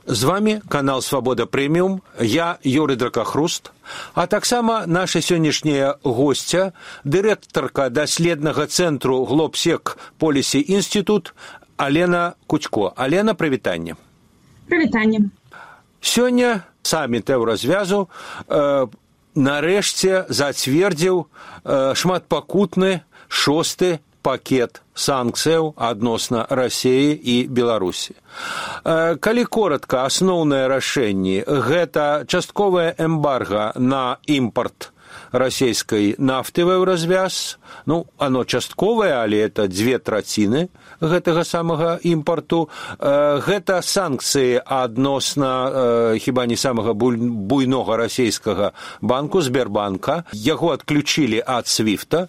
З вами канал «Свабода Прэміум», я Юрый Дракахруст, а таксама наша сённяшняя госця, дырэктарка даследнага цэнтру Глобсек Полісі Інстытут Алена Кучко. Алена, прывітанне. Прывітанне. Сёння саміт еўразвязу нарэшце зацвердзіў шматпакутны 6-ы пакет санкцыяў адносна Расіі і Беларусі. Калі коратка, асноўныя рашэнні – гэта частковае эмбарга на імпарт расійскай нафты в еўразвяз. Оно частковае, але это 2/3 гэтага самага імпарту. Гэта санкцыі адносна хіба не самага буйнога расійскага банку, Сбербанка. Яго адключылі ад Свифта.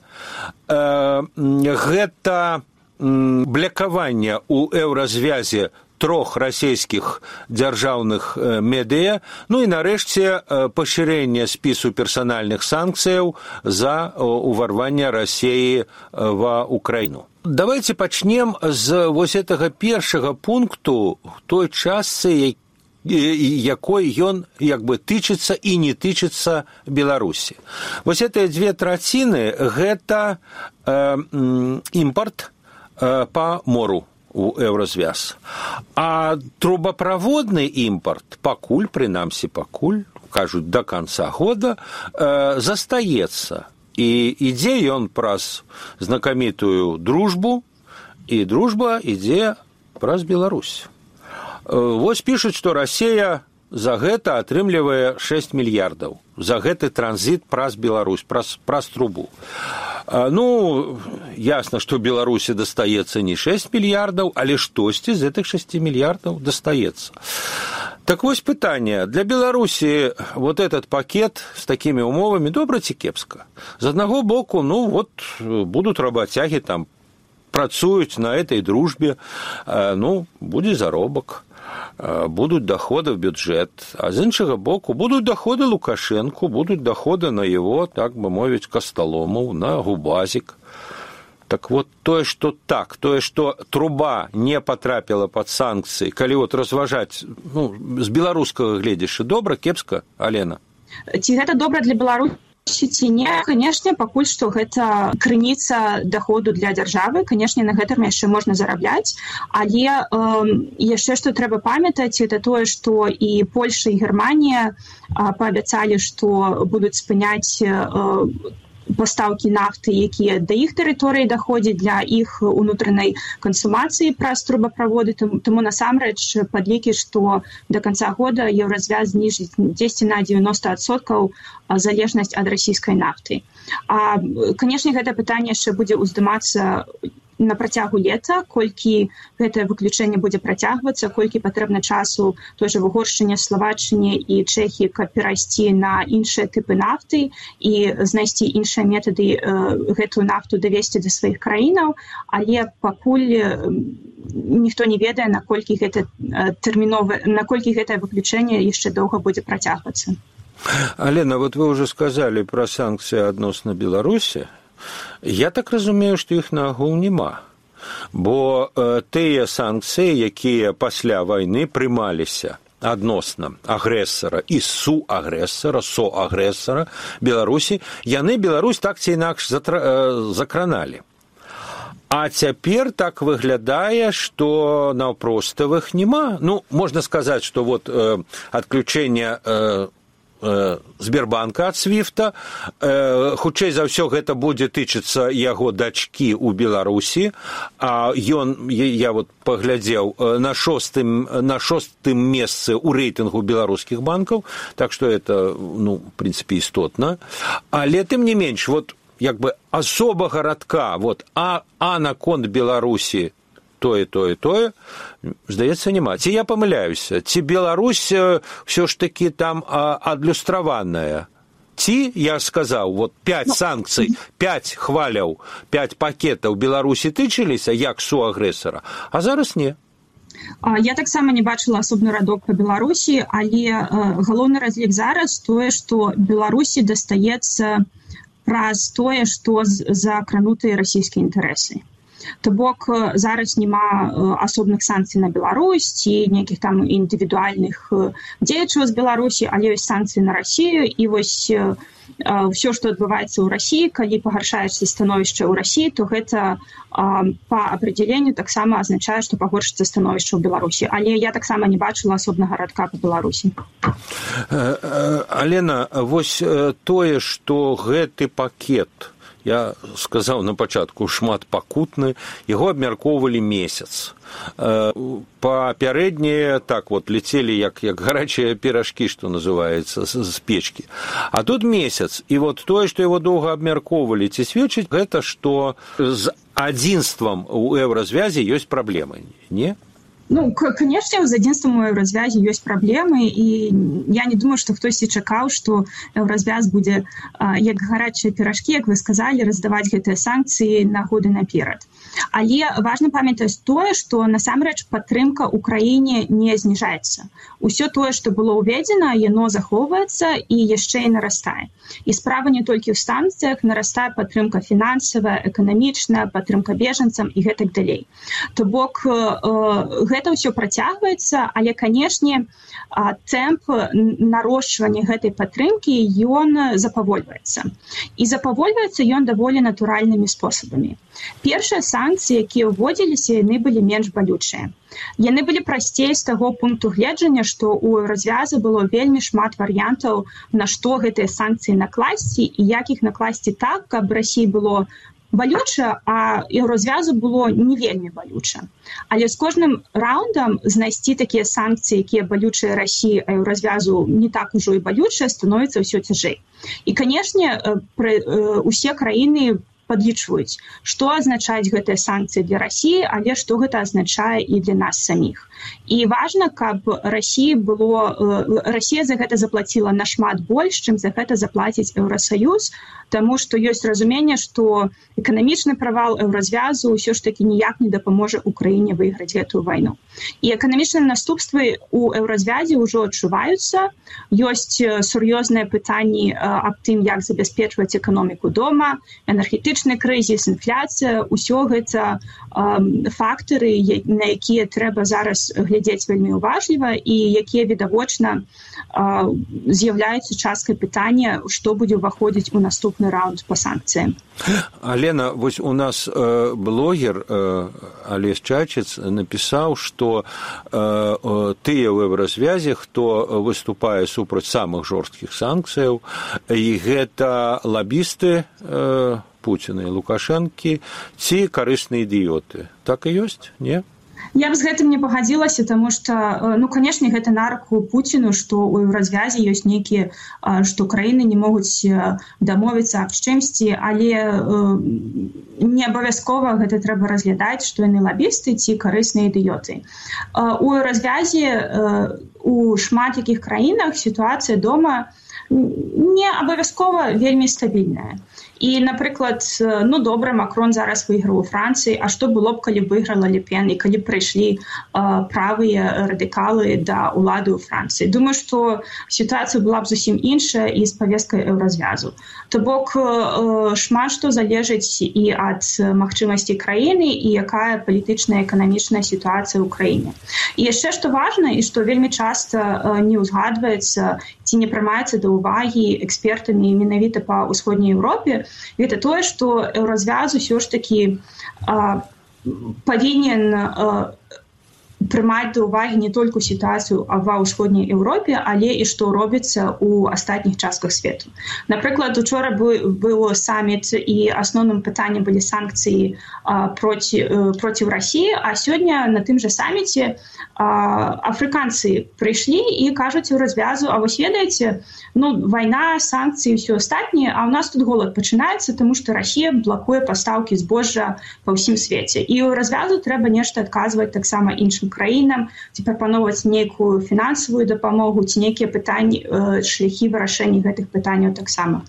Гэта блякаванне ў еўразвязе 3 расійскіх дзяржаўных медыя, і нарэшце пашырэнне спісу персанальных санкцыяў за уварванне Расіі ва Украіну. Давайте пачнем з вось гэтага першага пункту той частцы, якой ён тычыцца і не тычыцца Беларусі. Вось гэтыя 2/3 гэта імпарт па мору у еўразвяз. А трубаправодны імпарт пакуль, кажуць, да канца года, застаецца. І ідзе ён праз знакамітую дружбу, і дружба ідзе праз Беларусь. Вось пішуць, што Расія за гэта атрымлівае 6 мільярдаў. За гэты транзіт праз Беларусь, праз трубу. Ясна, што Беларусі дастаецца не 6 мільярдаў, але штосьці з гэтых 6 мільярдаў дастаецца. Так вось пытанне. Для Беларусі вот этот пакет с такімі умовамі добра ці кепска? З аднаго боку, будуць работягі, там працуюць на этой дружбе, будзе заробак. Будуць доходы в бюджет, а з іншага боку будуць доходы Лукашенку, будуць доходы на его, так бы мовіць, Костолому, на Губазик. Так вот, тое, што труба не потрапіла под санкцыі, калі разважаць, з беларускага гледзяшча, добра, кепска, Алена? Ці гэта добра для Беларусі? Ці не, канешне, пакуль што гэта крыніца даходу для дзяржавы, канешне, на гэтым яшчэ можна зарабляць, але яшчэ што трэба памятаць, это тое, што і Польша, і Германія паабяцалі, што будуць спыняць пастаўкі нафты, якія да іх тэрыторыі даходзяць для іх унутранай кансумацыі праз трубаправоды, таму насамрэч падлікі, што да канца года еўразвяз зніжыць 10 на 90% залежнасць ад расійскай нафты. Канешне, гэта пытанне яшчэ будзе ўздымацца на працягу лета, колькі гэтае выключэнне будзе працягвацца, колькі патрэбна часу той жа Угоршчыне, Славаччыне і Чэхіі, каб перайсці на іншыя тыпы нафты і знайсці іншыя метады гэтую нафту давесці да сваіх краінаў, але пакуль ніхто не ведае, наколькі гэта наколькі гэтае выключэнне яшчэ доўга будзе працягвацца. Алена, вот вы уже сказали про санкции адносна Беларусі. Я так разумею, што іх нагул няма. Бо тыя санкцыі, якія пасля вайны прымаліся адносна агрэсара і соагрэсара Беларусі, яны Беларусь так ці інакш закраналі. А цяпер так выглядае, што наўпроставых няма. Можна сказаць, што адключэнне Сбербанка ад Свифта, хутчэй за ўсё гэта будзе тычыцца яго дачкі ў Беларусі, а я паглядзеў на шостым месцы ў рэйтынгу беларускіх банкаў, так што это, в прынцыпе, істотна. Але тым не менш, асобага радка, наконт Беларусі тое, здаецца, няма. Ці я памыляюся? Ці Беларусь ўсё ж такі там адлюстраваная? Ці, я сказаў, 5 санкцый, 5 хваляў, 5 пакетаў Беларусі тычыліся, як суагрэсара, а зараз не. Я таксама не бачыла асобны радок па Беларусі, але галоўны разлік зараз тое, што Беларусі дастаецца праз тое, што закранутыя расійскія інтарэсы. То бок зараз няма асобных санкцый на Беларусь ці нейкіх там індывідуальных дзеячаў з Беларусі, але ёсць санкцыі на Расію, і вось все, што адбываецца ў Расіі, калі пагаршаецца становішча ў Расіі, то гэта па апределенню таксама азначае, што пагоршыцца становішча ў Беларусі. Але я таксама не бачыла асобнага радка па Беларусі. Алена, вось тое, што гэты пакет, я сказаў на пачатку, шмат пакутны, яго абмяркоўвалі месяц. Папярэднія так вот летели як гарачыя піражкі, што называецца, з печкі. А тут месяц, і вот тое, што яго доўга абмяркоўвалі, ці сведчыць гэта, што з адзінствам у еўразвязі ёсць праблемы, не? Ну, конечно, з адзінствам у еўразвязі ёсць праблемы, і я не думаю, што хтосьці чакаў, што еўразвяз будзе, як гарачыя піражкі, як вы сказалі, раздаваць гэтыя санкцыі на годы наперад. Але важна памятаць тое, што насамрэч падтрымка ў краіне не зніжаецца. Усё тое, што было ўведзена, яно захоўваецца і яшчэ і нарастае. І справа не толькі ў санкцыях, нарастае падтрымка фінансавая, эканамічная, падтрымка бежанцам і гэтак далей. То бок гэта ўсё працягваецца, але, канешне, тэмп нарошчвання гэтай падтрымкі ён запавольваецца. І запавольваецца ён даволі натуральнымі спосабамі. Першыя санкцыі, якія ўводзіліся, яны былі менш балючыя. Яны былі прасцей з таго пункту гледжання, што ў еўразвяза было вельмі шмат варыянтаў, на што гэтыя санкцыі накласці і як іх накласці так, каб Расіі было балюча, а еўразвязу было не вельмі балюча. Але з кожным раундам знайсці такія санкцыі, якія балючыя Расіі, а еўразвязу не так ужо і балючыя, становіцца ўсё цяжэй. І, канешне, усе краіны падлічваюць, што азначаюць гэтыя санкцыі для Расіі, але што гэта азначае і для нас саміх. І важна, каб Расія за гэта заплаціла нашмат больш, чым за гэта заплаціць Еўрасаюз, таму што ёсць разуменне, што эканамічны правал еўразвязу ўсё ж такі ніяк не дапаможа Украіне выйграць гэтую вайну. І эканамічныя наступствы ў еўразвязе ўжо адчуваюцца. Ёсць сур'ёзныя пытанні аб тым, як забяспечваць эканоміку дома, энергетычны крызіс, інфляцыя, усё гэта фактары, на якія трэба зараз глядзець вельмі уважліва і якія відавочна з'яўляюцца часткай пытання, што будзе ўваходзіць у наступны раунд па санкцыям. Алена, вось у нас блогер Олесь Чачец напісаў, што тыя ў еўразвязе, хто выступае супраць самых жорсткіх санкцыяў, і гэта лабісты Пуціна і Лукашэнкі ці карысныя ідыёты. Так і ёсць, не? Я б з гэтым не пагадзілася, таму што, канешне, гэта на руку Пуціну, што ў еўразвязе ёсць нейкія, што краіны не могуць дамовіцца аб чымсьці, але не абавязкова гэта трэба разглядаць, што яны лабісты ці карысныя ідыёты. У еўразвязе у шмат якіх краінах сітуацыя дома не абавязкова вельмі стабільная. І, напрыклад, добра, Макрон зараз выйграў у Францыі, а што было б, калі б выйграла Ле Пен і калі б прыйшлі правыя радыкалы да ўлады ў Францыі. Думаю, што сітуацыя была б зусім іншая і з павесткай еўразвязу. То бок шмат што залежыць і ад магчымасці краіны і якая палітычная і эканамічная сітуацыя ў краіне. І яшчэ што важна, і што вельмі часта не ўзгадваецца ці не прымаецца да ўвагі экспертамі менавіта па ўсходняй Еўропе, гэта тое, што еўразвяз усё ж такі павінен прымаць да ўвагі не толькі сітуацыю ва ўсходняй Еўропе, але і што робіцца ў астатніх частках свету. Напрыклад, учора быў саміт і асноўным пытаннем былі санкцыі проціў Расіі, а сёння на тым жа саміце афрыканцы прыйшлі і кажуць еўразвязу, а вось ведаеце, вайна, санкцыі, ўсё астатняе, а ў нас тут голад пачынаецца, таму што Расія блакуе пастаўкі збожжа па ўсім свеце. І еўразвязу трэба нешта адказваць таксама іншым краінам, ці прапановваць нейкую фінансавую дапамогу, ці нейкія пытанні, шляхі вырашэння гэтых пытанняў таксама.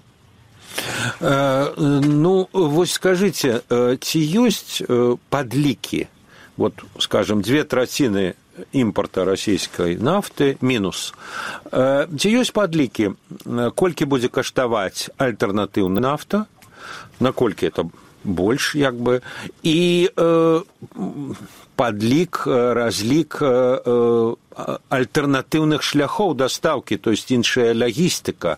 Вось скажыце, ці ёсць падлікі, вот, скажем, 2/3 імпорта расійскай нафты мінус. Ці ёсць падлікі, колькі будзе каштаваць альтэрнатыўная нафта, наколькі это больш як бы і падлік, разлік альтэрнатыўных шляхоў дастаўкі, то есть іншая лагістыка,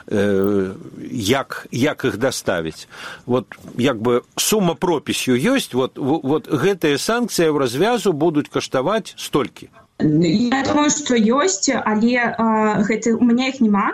як іх даставіць. Вот як бы сума пропісью ёсць, вот гэтыя санкцыі ў развязу будуць каштаваць столькі. Я думаю, што ёсць, але у мяне іх няма.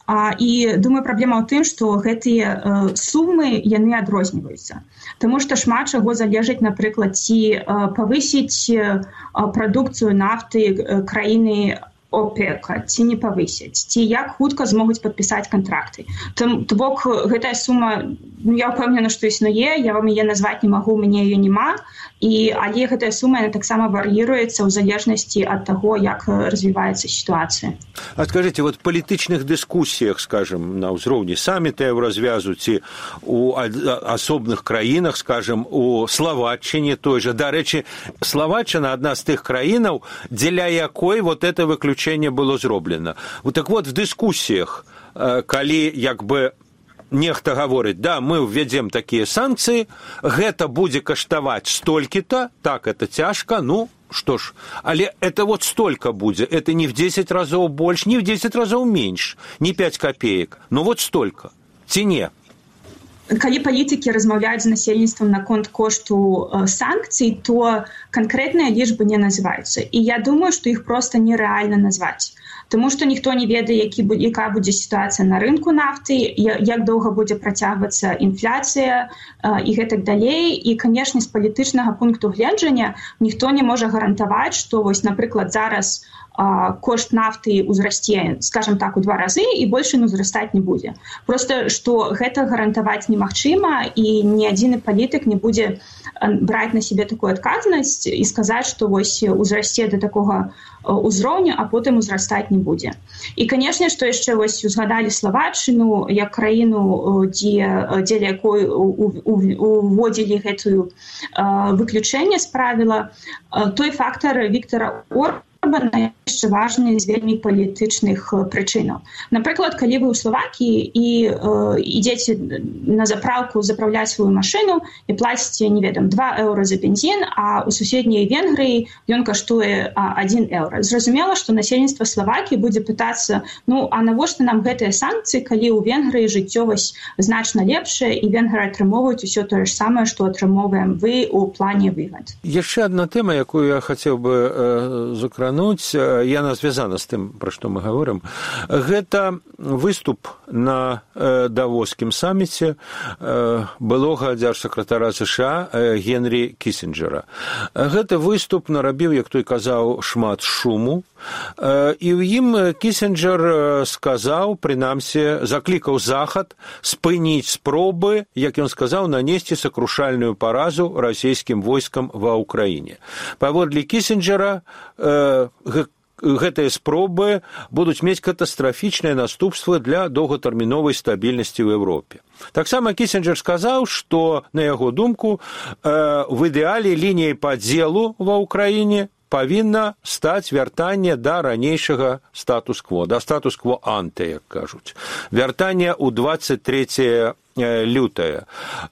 І думаю, праблема ў тым, што гэтыя сумы яны адрозніваюцца. Таму што шмат чаго залежыць, напрыклад, ці павысіць прадукцыю нафты краіны ОПЕК, ці не павысяць, ці як хутка змогуць падпісаць кантракты. То бок гэтая сума, я ўпэўнена, што існуе, я вам яе назваць не магу, у мяне яе няма, але гэтая сума яна таксама вар'іруецца ў залежнасці ад таго, як развіваецца сітуацыя. А скажите, вот в палітычных дыскусіях, скажем, на ўзроўні саміта развязу, ці у асобных краінах, скажем, у Словаччине той же. Дарэчы, Словаччина адна з тых краінаў, дзеля якой вот это выключение было зроблена. Так вот, в дыскусіях, калі як бы нехта гаворыць, да, мы введзем такія санкцыі, гэта будзе каштаваць столькі-то, так, это цяжка, ну, что ж, але это вот столько будет, это не в 10 разов больше, не в 10 разов меньше, не 5 копеек, но вот столько, ці не? Калі палітыкі размаўляюць з насельніцтвам наконт кошту санкцый, то канкрэтныя лічбы не называюцца. І я думаю, што іх проста нерэальна назваць. Таму што ніхто не ведае, якая будзе сітуацыя на рынку нафты, як доўга будзе працягвацца інфляцыя і гэтак далей. І, канешне, з палітычнага пункту гледжання ніхто не можа гарантаваць, што, вось, напрыклад, зараз кошт нафты ўзрасце, скажем так, у 2 разы, і больш ён узрастаць не будзе. Проста, што гэта гарантаваць немагчыма, і ні адзіны палітык не будзе браць на сябе такую адказнасць і сказаць, што вось узрасце да такога ўзроўню, а потым узрастаць не будзе. І, канешне, што яшчэ вось узгадалі Словаччыну як краіну, дзеля якой уводзілі гэтую выключэнне з правіла, той фактар Віктора Орбана яшчэ важны з вельмі палітычных прычынаў. Напрыклад, калі вы ў Словакіі і ідзеце на запраўку запраўляць сваю машыну і плаціце, не ведам, 2 еўра за бензін, а ў суседняй Венгрыі ён каштуе 1 еўра. Зразумела, што насельніцтва Словакіі будзе пытацца, ну, а навошта нам гэтыя санкцыі, калі ў Венгрыі жыццё значна лепшае, і венгры атрымоўваюць усё тое ж самае, што атрымоўваем вы ў плане выгад. Яшчэ адна тэма, якую я хацеў бы закрануць, яна звязана з тым, пра што мы гаворым. Гэта выступ на давоскім саміце былога дзяржсакратара США Генрі Кісінджера. Гэты выступ нарабіў, як той казаў, шмат шуму, і ў ім Кісінджер сказаў, прынамсі, заклікаў Захад спыніць спробы, як ён сказаў, нанесці сакрушальную паразу расійскім войскам ва Ўкраіне. Паводле Кісінджера, гэтыя спробы будуць мець катастрафічныя наступствы для доўгатэрміновай стабільнасці ў Еўропе. Таксама Кісінджер сказаў, што, на яго думку, в ідэале лініяй падзелу ва Ўкраіне павінна стаць вяртанне да ранейшага статус-кво, да статус-кво анте, як кажуць. Вяртанне ў 23 лютае.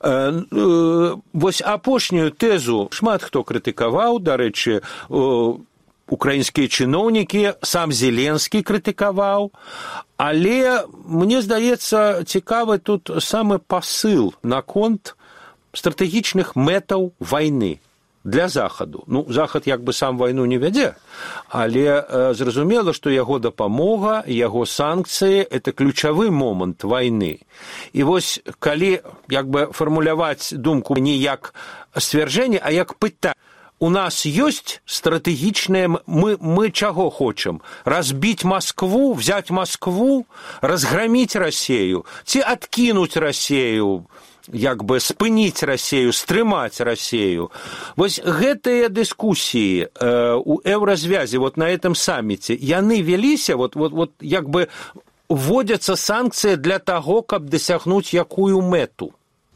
Вось апошнюю тэзу шмат хто крытыкаваў, дарэчы, украінскія чыноўнікі, сам Зеленскі крытыкаваў, але, мне здаецца, цікавы тут самы пасыл наконт стратэгічных мэтаў вайны для Захаду. Ну, Захад як бы сам вайну не вядзе, але зразумела, што яго дапамога, яго санкцыі – это ключавы момант вайны. І вось, калі як бы фармуляваць думку не як сцвярджэнне, а як пытанне, у нас есть стратегичное, мы чего хотим? Разбить Москву, взять Москву, разгромить Россию, ці откинуть Россию, як бы спыніць Россию, стрымаць Россию. Вось гэтыя дыскусіі у Еўразвязе, вот на этом саммите, яны веліся, вот як бы вводятся санкции для того, каб дасягнуць якую мэту?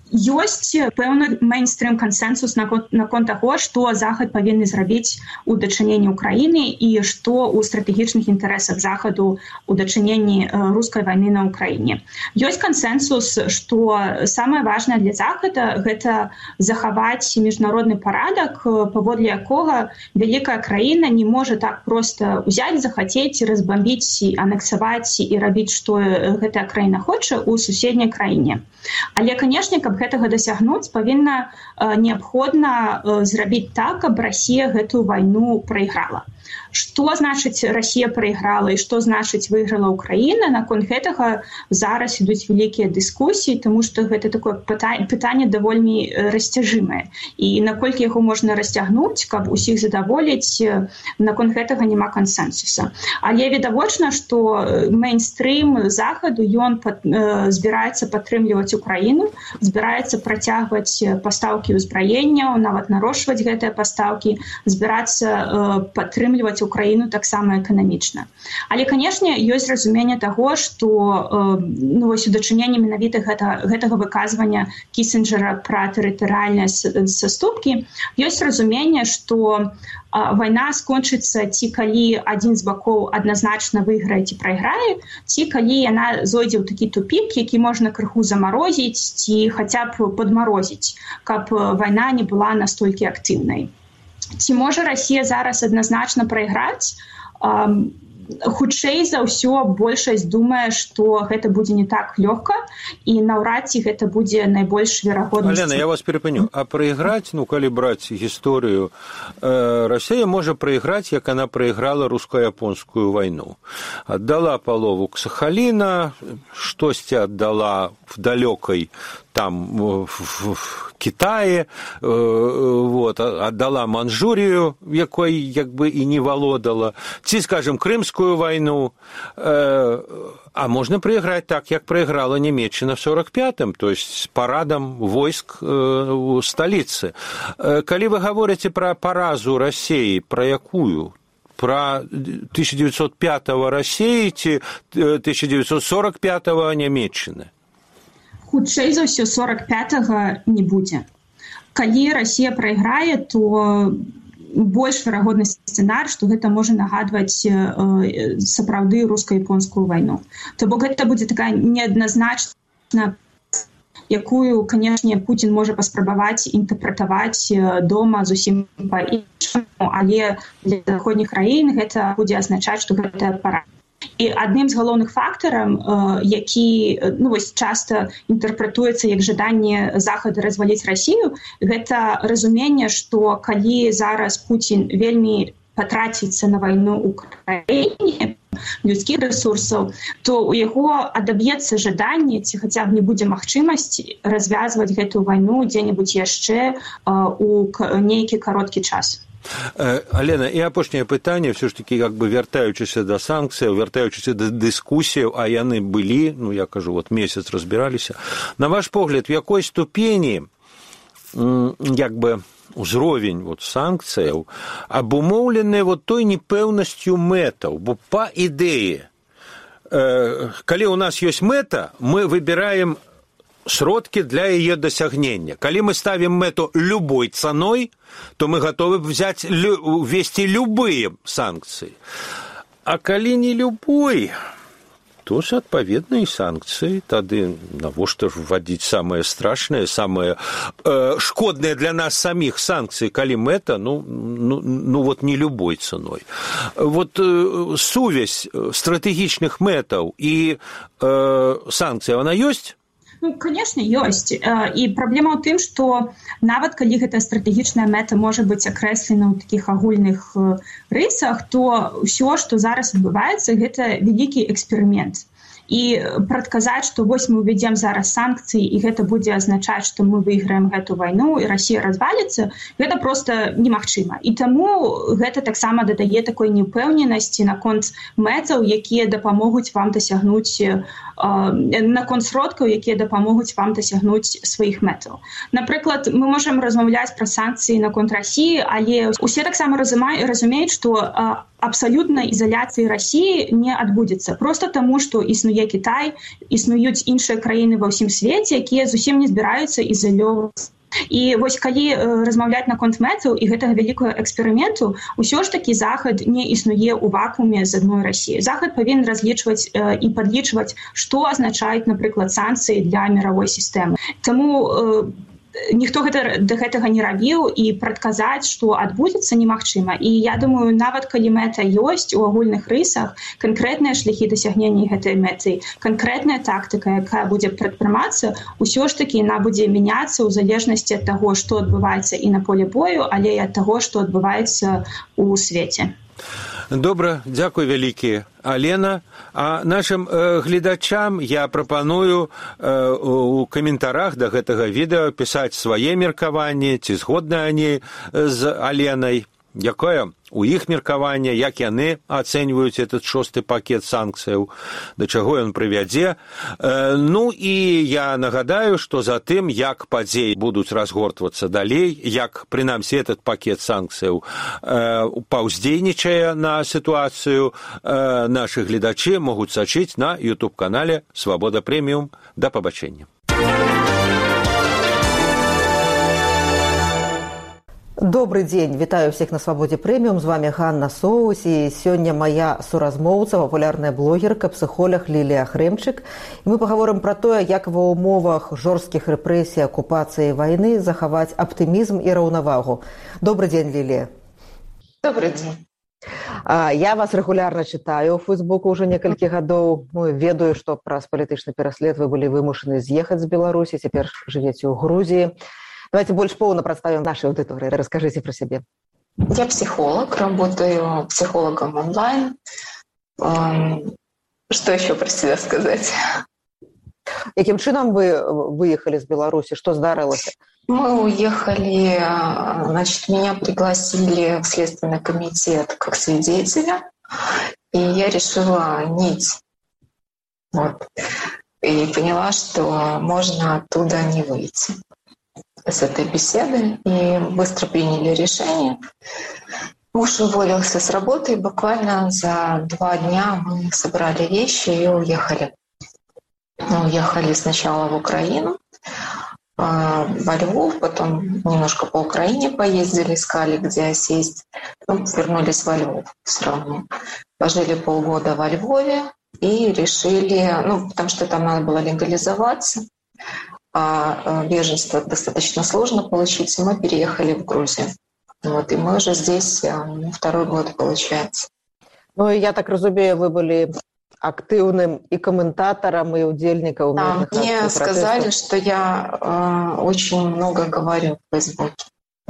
Ёсць пэўны мейнстрым кансенсус наконт таго, што Захад павінны зрабіць у дачыненні Украіны і што ў стратэгічных інтарэсах Захаду у дачыненні рускай вайны на Украіне. Ёсць кансенсус, што самае важнае для Захада гэта захаваць міжнародны парадак, паводле якога вялікая краіна не можа так проста ўзяць, захацець, разбамбіць, анексаваць і рабіць, што гэтая краіна хоча ў суседняй краіне. Але, канешне, каб гэтага дасягнуць, павінна неабходна зрабіць так, каб Расія гэтую вайну прайграла. Што значыць Расія прайграла і што значыць выйграла Украіна? Наконт гэтага зараз ідуць вялікія дыскусіі, тому што гэта такое пытанне даволі расцяжымае. І наколькі яго можна расцягнуць, каб усіх задаволіць, наконт гэтага няма кансенсуса. Але відавочна, што мейнстрым Захаду, ён збіраецца падтрымліваць Украіну, збіраецца працягваць пастаўкі ўзбраенняў, нават нарошчваць гэтыя пастаўкі, збірацца падтрымліваць Украіну таксама эканамічна. Але, канешне, ёсць разуменне таго, што вось у дачыненні менавіта гэтага выказвання Кісінджера пра тэрытарыяльныя саступкі, ёсць разуменне, што вайна скончыцца ці калі адзін з бакоў адназначна выйграе ці прайграе, ці калі яна зойдзе ў такі тупік, які можна крыху замарозіць ці хаця б падмарозіць, каб вайна не была настолькі актыўнай. Ці можа Расія зараз адназначна прайграць? Хутчэй за ўсё большасць думае, што гэта будзе не так лёгка і наўрад ці гэта будзе найбольш верагоднасць. Алена, я вас перапыню. А прайграць, калі браць гісторыю, Расія можа прайграць, як она прайграла руска-японскую вайну. Аддала палову Сахаліна, штосьці аддала в далёкай там в Китае, отдала Манчжурию, якой як бы и не володала, ці, скажем, Крымскую войну, а можно проиграть так, как проиграла Німеччина в 45-м, то есть с парадом войск в столице. Калі вы говорите про поразу России, про якую? Про 1905-го России ці 1945-го Німеччины? Хутчэй за ўсё 45-го не будзе. Калі Расія прайграе, то больш верагодны сцэнар, што гэта можа нагадваць сапраўды руска-японскую вайну. То бок гэта будзе такая неадназначна, якую, канешне, Путін можа паспрабаваць інтэрпрэтаваць дома зусім па-іншаму, але для заходніх краін гэта будзе азначаць, што гэта пара. І адным з галоўных фактараў, які часта інтэрпрэтуецца як жаданне Захада разваліць Расію, гэта разуменне, што калі зараз Путін вельмі патраціцца на вайну ў краіне, людскіх рэсурсаў, то у яго адаб'ецца жаданне, ці хаця б не будзе магчымасць развязваць гэтую вайну дзе-небудзь яшчэ у нейкі кароткі час. Алена, і апошняе пытанне, все ж таки, як бы вяртаючыся да санкцыяў, вяртаючыся да дыскусіяў, а яны былі, я кажу, месяц разбіраліся. На ваш погляд, в якой ступені, як бы, узровень санкцыяў абумоўлены той непэўнасцю мэтаў, бо па ідэі, калі у нас ёсць мэта, мы выбираем сродки для ее досягнения. Коли мы ставим мету любой ценой, то мы готовы ввести любые санкции. А коли не любой, то соответно и санкции. Тогда навошта ж вводить самое страшное, самое шкодное для нас самих санкции, коли мэта, не любой ценой. Сувязь стратегічных мэтаў и санкций, она есть? Конечно, ёсць. І праблема ў тым, што нават калі гэта стратэгічная мэта можа быць акрэслена ў такіх агульных рысах, то ўсё, што зараз адбываецца, гэта вялікі эксперымент. І прадказаць, што вось мы ўвядзем зараз санкцыі, і гэта будзе азначаць, што мы выйграем гэту вайну, і Расія разваліцца, гэта проста немагчыма. І таму гэта таксама дадае такой неўпэўненасці наконт мэтаў, якія дапамогуць вам дасягнуць, наконт сродкаў, якія дапамогуць вам дасягнуць сваіх мэтаў. Напрыклад, мы можам размаўляць пра санкцыі наконт Расіі, але усе таксама разумеюць, што абсалютнай ізаляцыі Расіі не адбудзецца. Проста таму, што існуе Кітай, існуюць іншыя краіны ва ўсім свеце, якія зусім не збіраюцца ізалёўвацца. І вось калі размаўляць наконт мэтаў і гэтага вялікага эксперыменту, усё ж такі Захад не існуе ў вакууме з адной Расіі. Захад павінен разлічваць і падлічваць, што азначаюць, напрыклад, санкцыі для міравой сістэмы. Таму ніхто да гэтага не рабіў, і прадказаць, што адбудзецца, немагчыма. І я думаю, нават калі мэта ёсць у агульных рысах, канкрэтныя шляхі дасягнення гэтай мэты, канкрэтная тактыка, якая будзе прадпрымацца, усё ж такі яна будзе мяняцца ў залежнасці ад таго, што адбываецца і на поле бою, але і ад таго, што адбываецца ў свеце. Добра, дзякуй вялікі, Алена. А нашым гледачам я прапаную у каментарах да гэтага відэа пісаць свае меркаванні, ці згодныя они з Аленай, якое у іх меркаванне, як яны ацэньваюць этот 6-й пакет санкцыяў, да чаго ён прывядзе. Ну і я нагадаю, што за тым, як падзеі будуць разгортвацца далей, як, прынамсі, этот пакет санкцыяў паўздзейнічае на сітуацыю, нашы гледачы могуць сачыць на YouTube-канале «Свабода Прэміум». Да пабачэння. Добрый дзень, вітаю всех на Свабодзе Прэміум, з вами Ганна Соус, і сёння моя суразмоўца, папулярная блогерка, псіхолог Лілія Хрэмчык. І мы пагаворым пра тое, як ва ўмовах жорсткіх рэпрэсій, акупацыі і вайны захаваць аптымізм і раўнавагу. Добрый дзень, Лілія. Добрый дзень. Я вас рэгулярна чытаю ў Фейсбуку ўжо некалькі гадоў. Ведаю, што праз палітычны пераслед вы былі вымушаны з'ехаць з Беларусі, цяпер жывеце ў Грузіі. Давайте больше полно представим нашей аудитории. Расскажите про себя. Я психолог, работаю психологом онлайн. Что еще про себя сказать? Каким чином вы выехали из Беларуси? Что здарилось? Мы уехали, значит, меня пригласили в Следственный комитет как свидетеля, и я решила нить. Вот. И поняла, что можно оттуда не выйти с этой беседы, и быстро приняли решение. Муж уволился с работы, и буквально за 2 дня мы собрали вещи и уехали. Мы уехали сначала в Украину, во Львов, потом немножко по Украине поездили, искали, где осесть. Вернулись во Львов все равно. Пожили полгода во Львове и решили, потому что там надо было легализоваться, а беженство достаточно сложно получить, и мы переехали в Грузию. Вот, и мы уже здесь 2-й год, получается. Ну, я так разумею, вы были активным и комментатором, и удельником. Мне сказали, что я очень много говорю в Фейсбуке.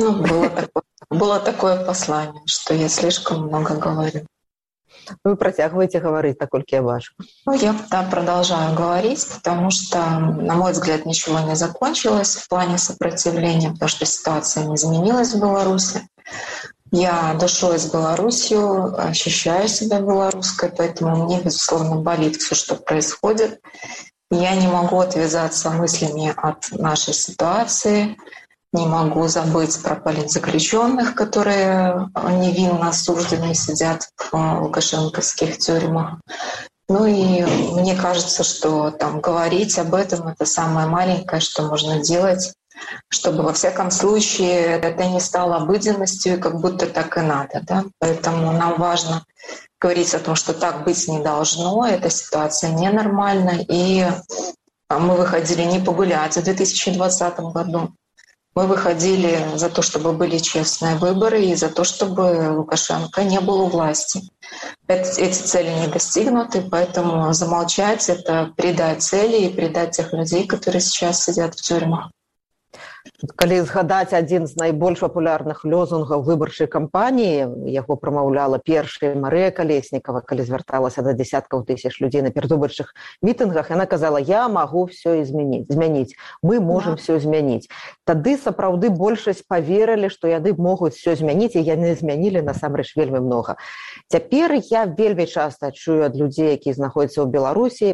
Было такое послание, что я слишком много говорю. Вы протягиваете говорить, так только я вашу. Я продолжаю говорить, потому что, на мой взгляд, ничего не закончилось в плане сопротивления, потому что ситуация не изменилась в Беларуси. Я душой с Беларусью, ощущаю себя белорусской, поэтому мне, безусловно, болит все, что происходит. Я не могу отвязаться мыслями от нашей ситуации, не могу забыть про политзаключенных, которые невинно осуждены сидят в лукашенковских тюрьмах. И мне кажется, что говорить об этом — это самое маленькое, что можно делать, чтобы во всяком случае это не стало обыденностью, и как будто так и надо. Да? Поэтому нам важно говорить о том, что так быть не должно, эта ситуация ненормальна, и мы выходили не погулять в 2020 году. Мы выходили за то, чтобы были честные выборы, и за то, чтобы Лукашенко не был у власти. Эти цели не достигнуты, поэтому замолчать — это предать цели и предать тех людей, которые сейчас сидят в тюрьмах. Калі згадаць адзін з найбольш папулярных лозунгаў выбарчай кампаніі, яго прамаўляла першая Марыя Калеснікава, калі звярталася да дзесяткаў тысяч людзей на перадвыбарчых мітынгах, яна казала: «Я магу все змяніць, мы можам все змяніць». Тады сапраўды большасць паверылі, што яны могуць все змяніць, і яны змянілі насамрэч вельмі многа. Цяпер я вельмі часта чую ад людзей, якія знаходзяцца ў Беларусі,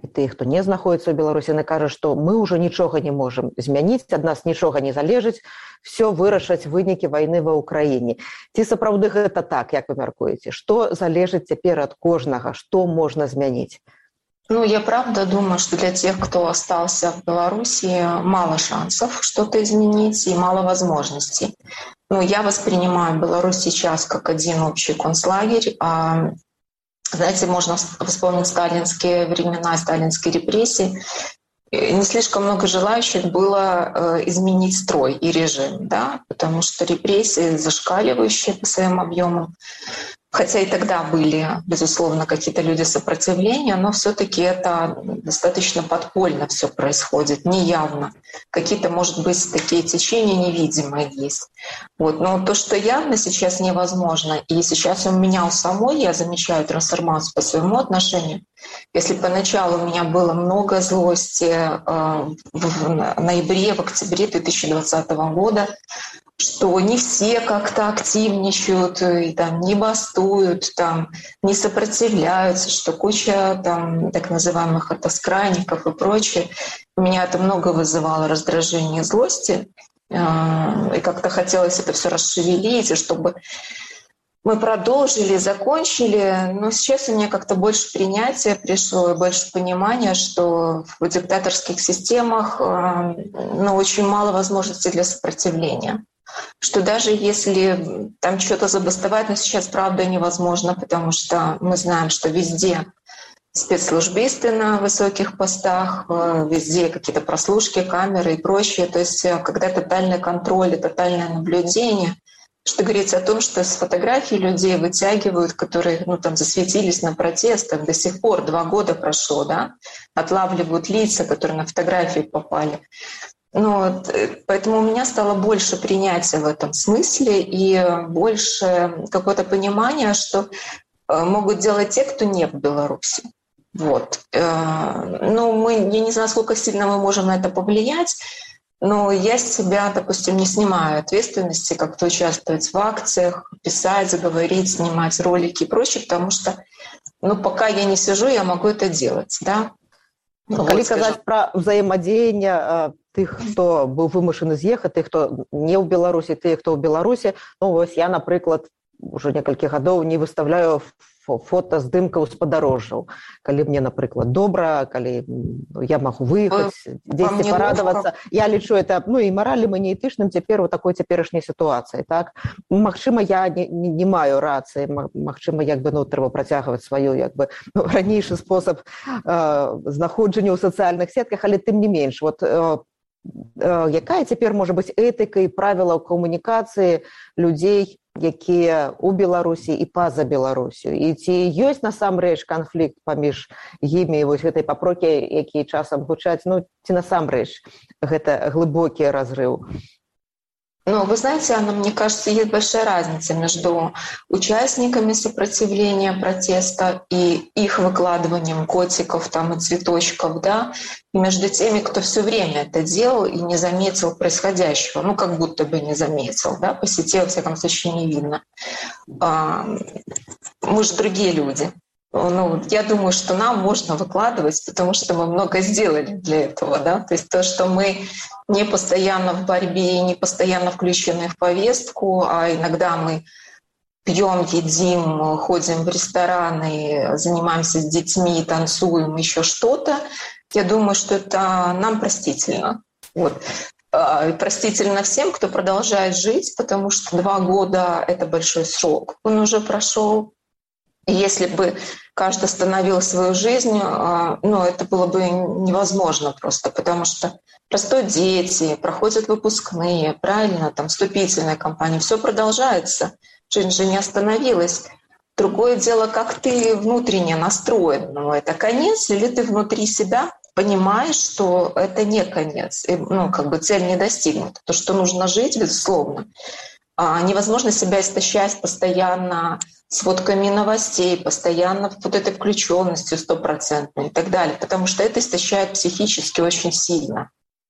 і тыя, хто не знаходзіцца ў Беларусі, яны кажуць, што мы ўжо нічога не можам змяніць, ад нас нічога не залежыць, все вырашаць вынікі вайны ва ўкраіне. Ці сапраўды гэта так, як вы мяркуеце? Што залежыць цяпер ад кожнага, што можна змяніць? Я правда думаю, что для тех, кто остался в Беларуси, мало шансов что-то изменить и мало возможностей. Я воспринимаю Беларусь сейчас как один общий концлагерь. Знаете, можно вспомнить сталинские времена, сталинские репрессии. Не слишком много желающих было изменить строй и режим, да, потому что репрессии зашкаливающие по своим объемам. Хотя и тогда были, безусловно, какие-то люди сопротивления, но все-таки это достаточно подпольно все происходит, неявно. Какие-то, может быть, такие течения невидимые есть. Но то, что явно сейчас невозможно, и сейчас у меня у самой, я замечаю трансформацию по своему отношению. Если поначалу у меня было много злости в ноябре, в октябре 2020 года, что не все как-то активничают, и, не бастуют, не сопротивляются, что куча так называемых автоскрайников и прочее. У меня это много вызывало раздражения и злости, и как-то хотелось это все расшевелить, и чтобы мы продолжили, закончили. Но сейчас у меня как-то больше принятия пришло и больше понимания, что в диктаторских системах очень мало возможностей для сопротивления. Что даже если там что-то забастовать, но сейчас, правда, невозможно, потому что мы знаем, что везде спецслужбисты на высоких постах, везде какие-то прослушки, камеры и прочее. То есть когда тотальный контроль и тотальное наблюдение, что говорится о том, что с фотографий людей вытягивают, которые засветились на протестах, до сих пор 2 года прошло, да, отлавливают лица, которые на фотографии попали. Поэтому у меня стало больше принятия в этом смысле и больше какое-то понимание, что могут делать те, кто не в Беларуси. Я не знаю, насколько сильно мы можем на это повлиять, но я с себя, допустим, не снимаю ответственности, как-то участвовать в акциях, писать, говорить, снимать ролики и прочее, потому что пока я не сижу, я могу это делать, да. Калі казаць пра ўзаемадзеянне тых, хто быў вымушаны з'ехаць, тых, хто не ў Беларусі, тых, хто ў Беларусі, я, напрыклад, ужо некалькі гадоў не выставляю фота здымкаў з падарожжаў. Калі мне, напрыклад, добра, калі я магу выехаць, дзесьці парадавацца. Я лічу это і маральным, і неэтычным цяпер у такой цяперашняй сітуацыі. Так? Магчыма, я не маю рацыі, магчыма, трэба працягваць сваю ранейшы спосаб знаходжання ў сацыяльных сетках, але тым не менш. Якая цяпер можа быць этыка і правіла ў камунікацыі людзей, якія ў Беларусі і па-за Беларусю? І ці ёсць насамрэч канфлікт паміж імі і гэтай папрокі, якія часам гучаць, ці насамрэч гэта глыбокі разрыв? Вы знаете, Анна, мне кажется, есть большая разница между участниками сопротивления протеста и их выкладыванием котиков и цветочков, да, и между теми, кто все время это делал и не заметил происходящего, как будто бы не заметил, да, по сети, во всяком случае, не видно. Мы же другие люди. Я думаю, что нам можно выкладывать, потому что мы много сделали для этого, да. То есть то, что мы не постоянно в борьбе, не постоянно включены в повестку, а иногда мы пьем, едим, ходим в рестораны, занимаемся с детьми, танцуем, еще что-то. Я думаю, что это нам простительно. Простительно всем, кто продолжает жить, потому что 2 года — это большой срок. Он уже прошел. И если бы каждый остановил свою жизнь, это было бы невозможно просто, потому что растут дети, проходят выпускные, правильно, вступительная кампания, все продолжается, жизнь же не остановилась. Другое дело, как ты внутренне настроен. Это конец, или ты внутри себя понимаешь, что это не конец, и, цель не достигнута. То, что нужно жить, безусловно. Невозможно себя истощать постоянно сводками новостей, постоянно этой включенностью 100% и так далее, потому что это истощает психически очень сильно.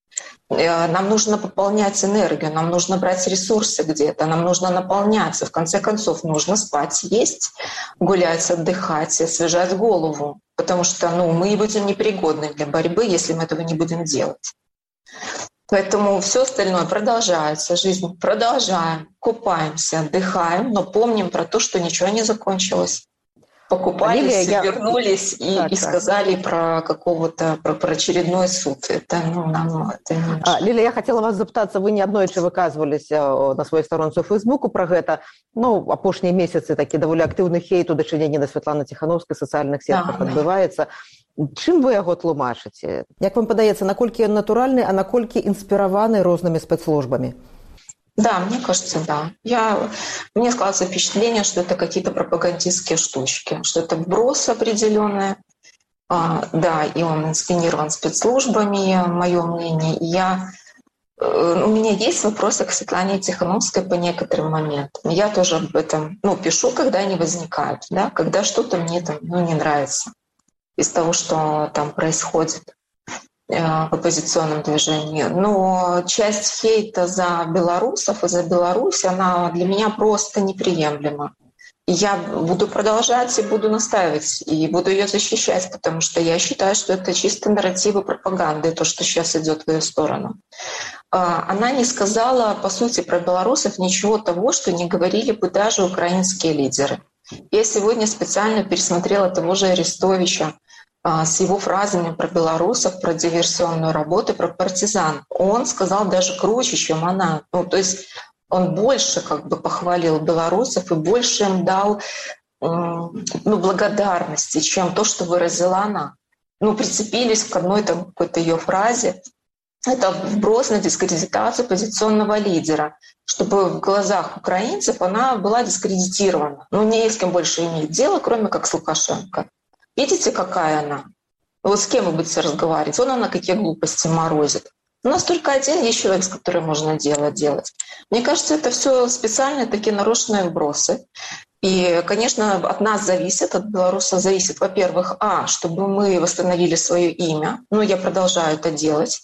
Нам нужно пополнять энергию, нам нужно брать ресурсы где-то, нам нужно наполняться. В конце концов, нужно спать, есть, гулять, отдыхать, освежать голову. Потому что мы будем непригодны для борьбы, если мы этого не будем делать. Поэтому все остальное продолжается, жизнь продолжаем, купаемся, отдыхаем, но помним про то, что ничего не закончилось. Покупались, вернулись и сказали про какого-то, про очередной суд. Это, нам это не нужно. Лілія, я хотела вас запытаться, вы неаднойчы выказваліся на сваёй старонцы ў Фейсбуку про гэта. Апошнія месяцы такі даволі актыўны хейт у дачыненні да Святланы Ціхановскай в сацыяльных сетках адбываецца. Чым вы яго тлумачыце? Як вам падаецца, наколькі ён натуральны, а наколькі інспіраваны рознымі спецслужбамі? Да, мне кажется, да. Мне складывается впечатление, что это какие-то пропагандистские штучки, что это вброс определенный. Да, и он инсценирован спецслужбами, мое мнение. У меня есть вопросы к Светлане Тихановской по некоторым моментам. Я тоже об этом пишу, когда они возникают, да, когда что-то мне там не нравится из того, что там происходит в оппозиционном движении. Но часть хейта за белорусов и за Беларусь, она для меня просто неприемлема. И я буду продолжать и буду настаивать, и буду ее защищать, потому что я считаю, что это чисто нарративы пропаганды, то, что сейчас идет в ее сторону. Она не сказала, по сути, про белорусов ничего того, что не говорили бы даже украинские лидеры. Я сегодня специально пересмотрела того же Арестовича, с его фразами про белорусов, про диверсионную работу, про партизан. Он сказал даже круче, чем она. То есть он больше похвалил белорусов и больше им дал благодарности, чем то, что выразила она. Прицепились к одной какой-то ее фразе. Это вброс на дискредитацию оппозиционного лидера, чтобы в глазах украинцев она была дискредитирована. Не с кем больше иметь дело, кроме как с Лукашенко. Видите, какая она? С кем вы будете разговаривать? Она какие глупости морозит. У нас только один есть человек, с которым можно дело делать. Мне кажется, это все специальные такие нарочные вбросы. И, конечно, от нас зависит, от белорусов зависит, во-первых, чтобы мы восстановили свое имя. Я продолжаю это делать.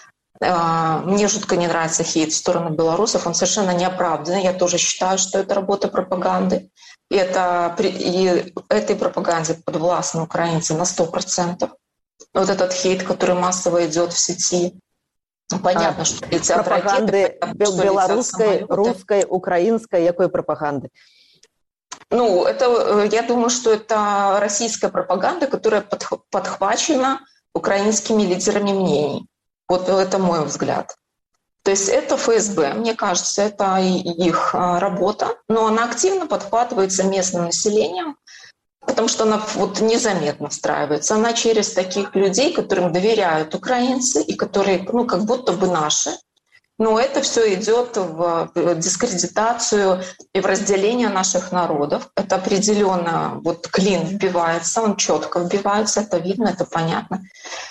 Мне жутко не нравится хейт в сторону белорусов, он совершенно неоправданный. Я тоже считаю, что это работа пропаганды. И этой пропаганде подвластны украинцы на 100%. Этот хейт, который массово идет в сети, понятно, что летят пропаганды ракеты, белорусской, русской, украинской, какой пропаганды? Я думаю, что это российская пропаганда, которая подхвачена украинскими лидерами мнений. Это мой взгляд. То есть это ФСБ, мне кажется, это их работа, но она активно подхватывается местным населением, потому что она незаметно встраивается. Она через таких людей, которым доверяют украинцы и которые, как будто бы наши. Но это все идет в дискредитацию и в разделение наших народов. Это определенно клин вбивается, он четко вбивается, это видно, это понятно.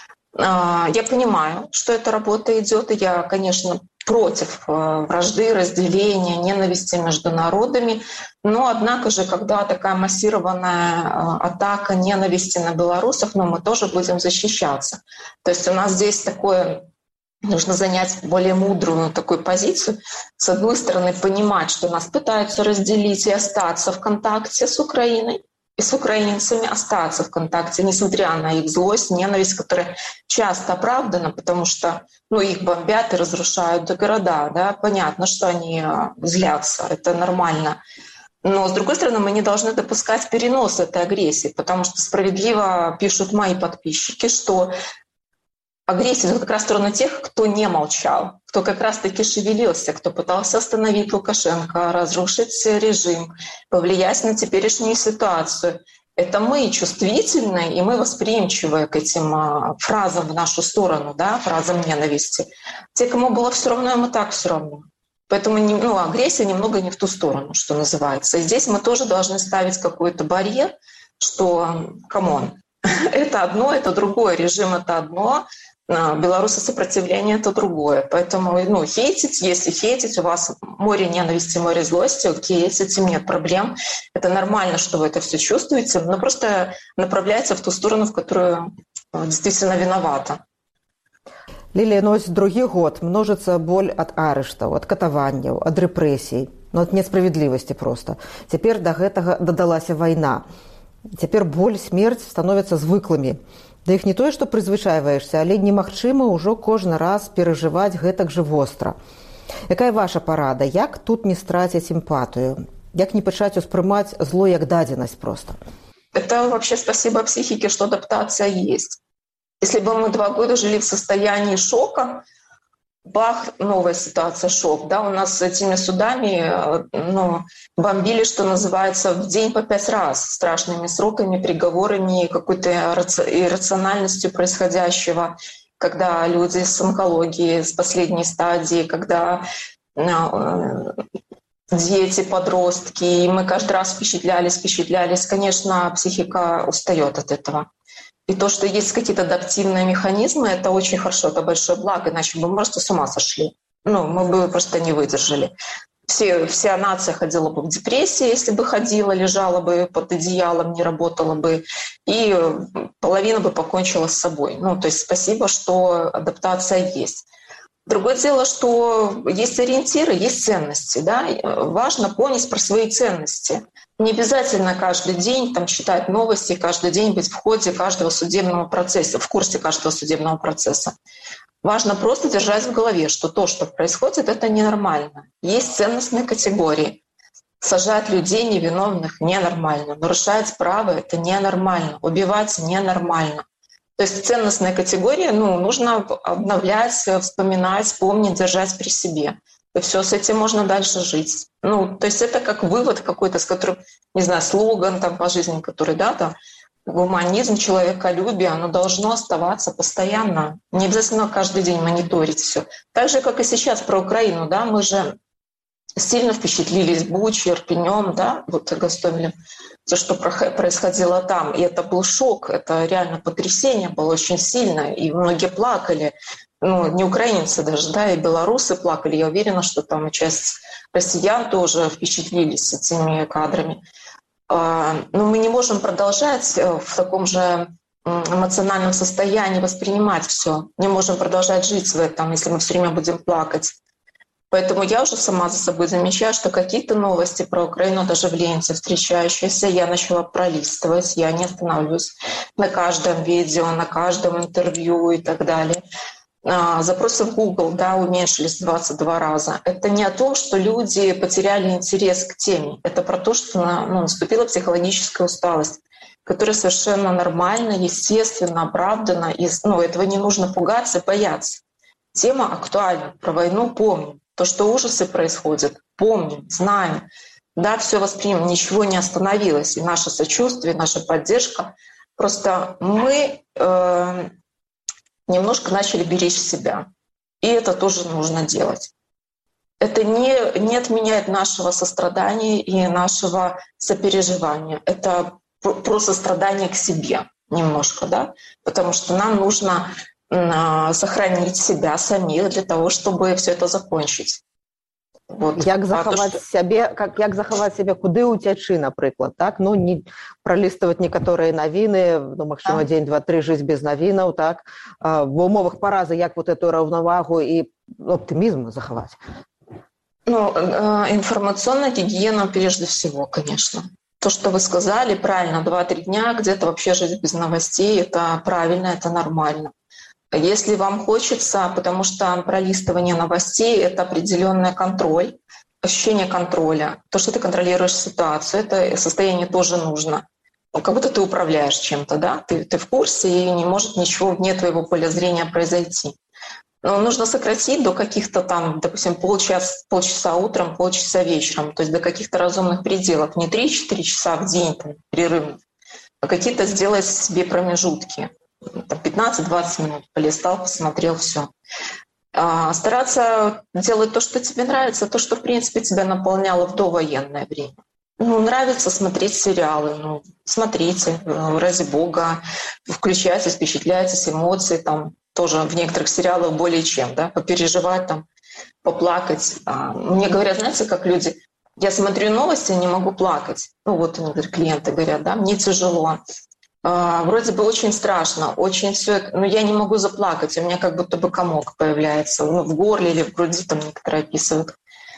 Я понимаю, что эта работа идет, и я, конечно, против вражды, разделения, ненависти между народами. Но, однако же, когда такая массированная атака ненависти на белорусов, мы тоже будем защищаться. То есть у нас здесь нужно занять более мудрую такую позицию. С одной стороны, понимать, что нас пытаются разделить и остаться в контакте с Украиной, и с украинцами остаться в контакте, несмотря на их злость, ненависть, которая часто оправдана, потому что их бомбят и разрушают города. Да? Понятно, что они злятся, это нормально. Но, с другой стороны, мы не должны допускать перенос этой агрессии, потому что справедливо пишут мои подписчики, что агрессия идет как раз в сторону тех, кто не молчал, кто как раз-таки шевелился, кто пытался остановить Лукашенко, разрушить режим, повлиять на теперешнюю ситуацию. Это мы чувствительны, и мы восприимчивы к этим фразам в нашу сторону, да, фразам ненависти. Те, кому было все равно, им и так все равно. Поэтому агрессия немного не в ту сторону, что называется. И здесь мы тоже должны ставить какой-то барьер, что, камон, это одно, это другое, режим — это одно, белорусы сопротивление — это другое. Поэтому, хейтить, если хейтить, у вас море ненависти, море злости, окей, с этим нет проблем. Это нормально, что вы это все чувствуете, но просто направляется в ту сторону, в которую действительно виновата. Лілія, ну, ось другі год множыцца боль ад арыштаў, ад катаванняў, ад рэпрэсій, ну, ад несправядлівасці проста. Цяпер да гэтага дадалася вайна. Цяпер боль, смерць становяцца звыклымі. Да іх не тое, што прызвычайваешся, але немагчыма ўжо кожны раз перажываць гэтак жа востра. Якая ваша парада? Як тут не страціць эмпатыю? Як не пачаць успрымаць зло як дадзенасць просто? Это вообще спасибо психике, что адаптация есть. Если бы мы 2 года жили в состоянии шока, бах, новая ситуация, шок. Да, у нас с этими судами бомбили, что называется, в день по 5 раз, страшными сроками, приговорами, какой-то иррациональностью происходящего, когда люди с онкологией, с последней стадии, когда дети, подростки, и мы каждый раз впечатлялись. Конечно, психика устает от этого. И то, что есть какие-то адаптивные механизмы, это очень хорошо, это большое благо, иначе бы мы просто с ума сошли. Мы бы просто не выдержали. Вся нация ходила бы в депрессии, если бы ходила, лежала бы под одеялом, не работала бы, и половина бы покончила с собой. То есть спасибо, что адаптация есть. Другое дело, что есть ориентиры, есть ценности. Да? Важно помнить про свои ценности. Не обязательно каждый день читать новости, каждый день быть в ходе каждого судебного процесса, в курсе каждого судебного процесса. Важно просто держать в голове, что то, что происходит, это ненормально. Есть ценностные категории. Сажать людей невиновных ненормально. Нарушать право — это ненормально. Убивать ненормально. То есть ценностные категории нужно обновлять, вспоминать, помнить, держать при себе. И все, с этим можно дальше жить. То есть это как вывод какой-то, с которым, не знаю, слоган по жизни, который, гуманизм, человеколюбие, оно должно оставаться постоянно. Не обязательно каждый день мониторить все. Так же, как и сейчас про Украину, мы же сильно впечатлились Бучей, Ирпенем, Гостомелем, то, что происходило там. И это был шок, это реально потрясение было очень сильное, и многие плакали. Не украинцы даже, и белорусы плакали. Я уверена, что там часть россиян тоже впечатлились этими кадрами. Но мы не можем продолжать в таком же эмоциональном состоянии воспринимать все. Не можем продолжать жить в этом, если мы все время будем плакать. Поэтому я уже сама за собой замечаю, что какие-то новости про Украину, даже в ленте встречающиеся, я начала пролистывать, я не останавливаюсь на каждом видео, на каждом интервью и так далее. Запросы в Google уменьшились 22 раза. Это не о том, что люди потеряли интерес к теме. Это про то, что наступила психологическая усталость, которая совершенно нормально, естественно, оправдана. И этого не нужно пугаться, бояться. Тема актуальна. Про войну помним. То, что ужасы происходят, помним, знаем. Все воспримем, ничего не остановилось. И наше сочувствие, наша поддержка. Просто мы немножко начали беречь себя. И это тоже нужно делать. Это не отменяет нашего сострадания и нашего сопереживания. Это про сострадание к себе немножко, потому что нам нужно сохранить себя самих для того, чтобы все это закончить. Як захаваць сябе, куды ўцячы, напрыклад, не праліставаць некаторыя навіны, магчыма, дзень, 2-3 жыць без навінаў, в умовах паразы, як эту раўнавагу і оптымізм захаваць? Информационная гигиена прежде всего, конечно. То, что вы сказали, правильно, 2-3 дня где-то вообще жить без новостей, это правильно, это нормально. Если вам хочется, потому что пролистывание новостей — это определенный контроль, ощущение контроля. То, что ты контролируешь ситуацию, это состояние тоже нужно. Как будто ты управляешь чем-то, ты в курсе, и не может ничего вне твоего поля зрения произойти. Но нужно сократить до каких-то допустим, полчаса утром, полчаса вечером, то есть до каких-то разумных пределов. Не 3-4 часа в день перерыв, а какие-то сделать себе промежутки. 15-20 минут полистал, посмотрел, все. Стараться делать то, что тебе нравится, то, что, в принципе, тебя наполняло в довоенное время. Нравится смотреть сериалы, смотрите, ради бога, включайтесь, впечатляйтесь, эмоции, тоже в некоторых сериалах более чем, попереживать, поплакать. Мне говорят, знаете, как люди, я смотрю новости, не могу плакать. Клиенты говорят, мне тяжело. Вроде бы очень страшно, очень все это, но я не могу заплакать, у меня как будто бы комок появляется, в горле или в груди, там некоторые описывают.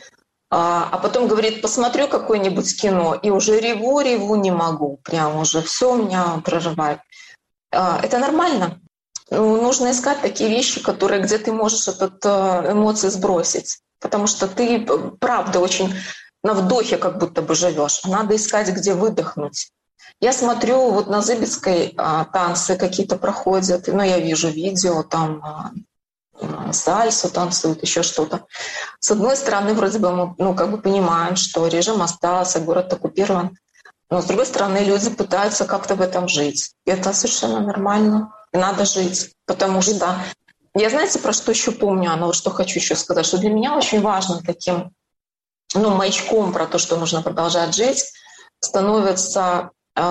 А потом говорит, посмотрю какое-нибудь кино, и уже реву не могу, прям уже все меня прорывает. Это нормально. Нужно искать такие вещи, где ты можешь эмоции сбросить, потому что ты, правда, очень на вдохе как будто бы живешь. Надо искать, где выдохнуть. Я смотрю, вот на Зыбецкой танцы какие-то проходят, я вижу видео, там сальсу танцуют, еще что-то. С одной стороны, вроде бы мы понимаем, что режим остался, город оккупирован, но с другой стороны, люди пытаются как-то в этом жить. И это совершенно нормально. Надо жить, потому что я, знаете, про что еще помню, что хочу еще сказать, что для меня очень важно таким маячком про то, что нужно продолжать жить, становятся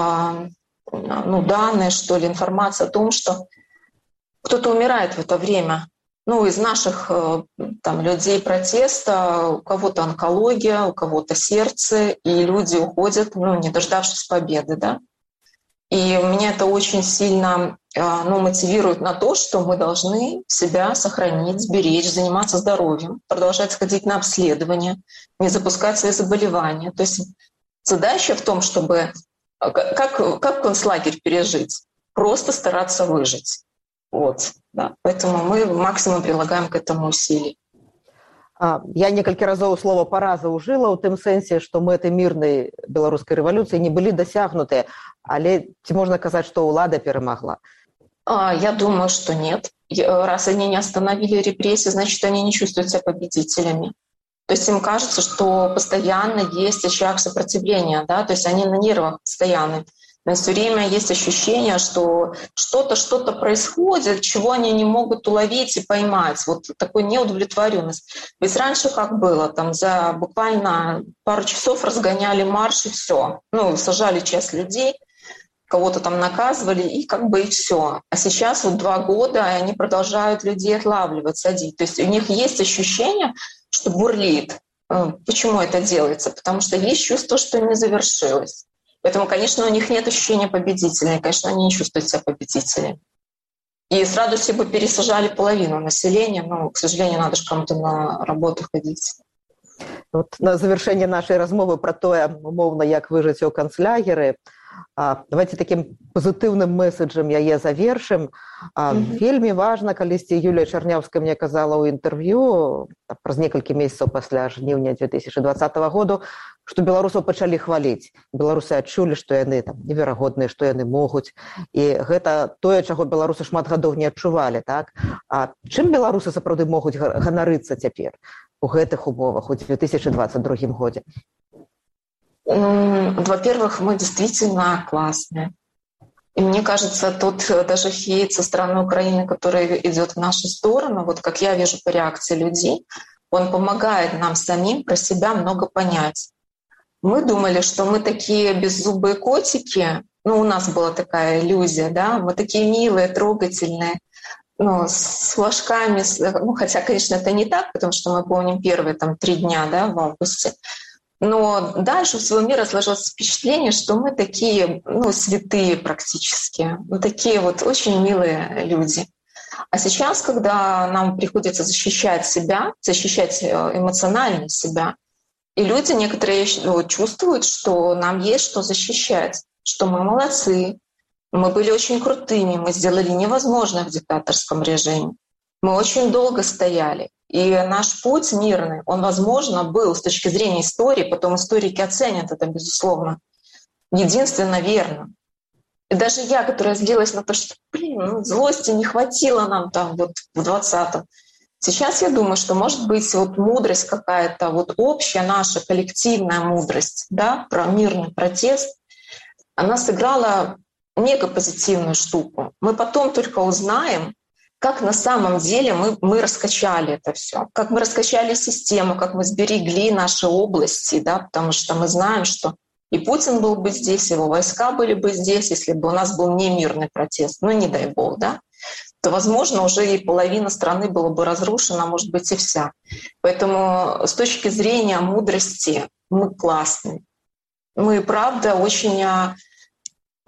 данные, что ли, информация о том, что кто-то умирает в это время. Из наших людей протеста, у кого-то онкология, у кого-то сердце, и люди уходят, не дождавшись победы, да. И меня это очень сильно мотивирует на то, что мы должны себя сохранить, сберечь, заниматься здоровьем, продолжать ходить на обследования, не запускать свои заболевания. То есть задача в том, чтобы как концлагерь пережить, просто стараться выжить. Да. Поэтому мы максимум прилагаем к этому усилий. Я некалькі разоў слова параза ўжыла ў тым сэнсе, што мэты мірнай беларускай рэвалюцыі не былі дасягнутыя, але ці можна казаць, што ўлада перамагла? Я думаю, что нет. Раз они не остановили репрессии, значит, они не чувствуют себя победителями. То есть им кажется, что постоянно есть очаг сопротивления, да, то есть они на нервах постоянно. Но все время есть ощущение, что что-то происходит, чего они не могут уловить и поймать. Вот такой неудовлетворенность. Ведь раньше как было? Там за буквально пару часов разгоняли марш и все. Сажали часть людей, кого-то там наказывали, и и все. А сейчас 2 года, и они продолжают людей отлавливать, садить. То есть у них есть ощущение, что бурлит. Почему это делается? Потому что есть чувство, что не завершилось. Поэтому, конечно, у них нет ощущения победителя, и, конечно, они не чувствуют себя победителями. И с радостью бы пересажали половину населения, но, к сожалению, надо же кому-то на работу ходить. На завершэнне нашай размовы пра тое, умоўна, як выжыць у канцлагеры, давайте такім пазітыўным месседжам яе завершым. Вельмі важна, калісьці Юлія Чарнявская мне казала ў інтэрв'ю праз некалькі месяцаў пасля жніўня 2020 году, што беларусаў пачалі хваліць. Беларусы адчулі, што яны неверагодныя, што яны могуць. І гэта тое, чаго беларусы шмат гадоў не адчувалі. Так? А чым беларусы сапраўды могуць ганарыцца цяпер у гэтых умовах у 2022 годзе? Во-первых, мы действительно классные. И мне кажется, тут даже хейт со стороны Украины, который идет в нашу сторону, вот как я вижу по реакции людей, он помогает нам самим про себя много понять. Мы думали, что мы такие беззубые котики, у нас была такая иллюзия, да, мы такие милые, трогательные, с флажками, хотя, конечно, это не так, потому что мы помним первые 3 дня, да, в августе. Но дальше у всего мира сложилось впечатление, что мы такие, святые практически, такие очень милые люди. А сейчас, когда нам приходится защищать себя, защищать эмоционально себя, и люди некоторые чувствуют, что нам есть что защищать, что мы молодцы, мы были очень крутыми, мы сделали невозможное в диктаторском режиме. Мы очень долго стояли. И наш путь мирный, он, возможно, был с точки зрения истории, потом историки оценят это, безусловно, единственно верно. И даже я, которая злилась на то, что, злости не хватило нам в 20-м. Сейчас я думаю, что, может быть, мудрость какая-то, общая наша коллективная мудрость, да, про мирный протест, она сыграла мега позитивную штуку. Мы потом только узнаем, как на самом деле мы раскачали это все, как мы раскачали систему, как мы сберегли наши области, да, потому что мы знаем, что и Путин был бы здесь, его войска были бы здесь, если бы у нас был не мирный протест, не дай бог, да, то, возможно, уже и половина страны была бы разрушена, может быть, и вся. Поэтому с точки зрения мудрости мы классные. Мы, правда, очень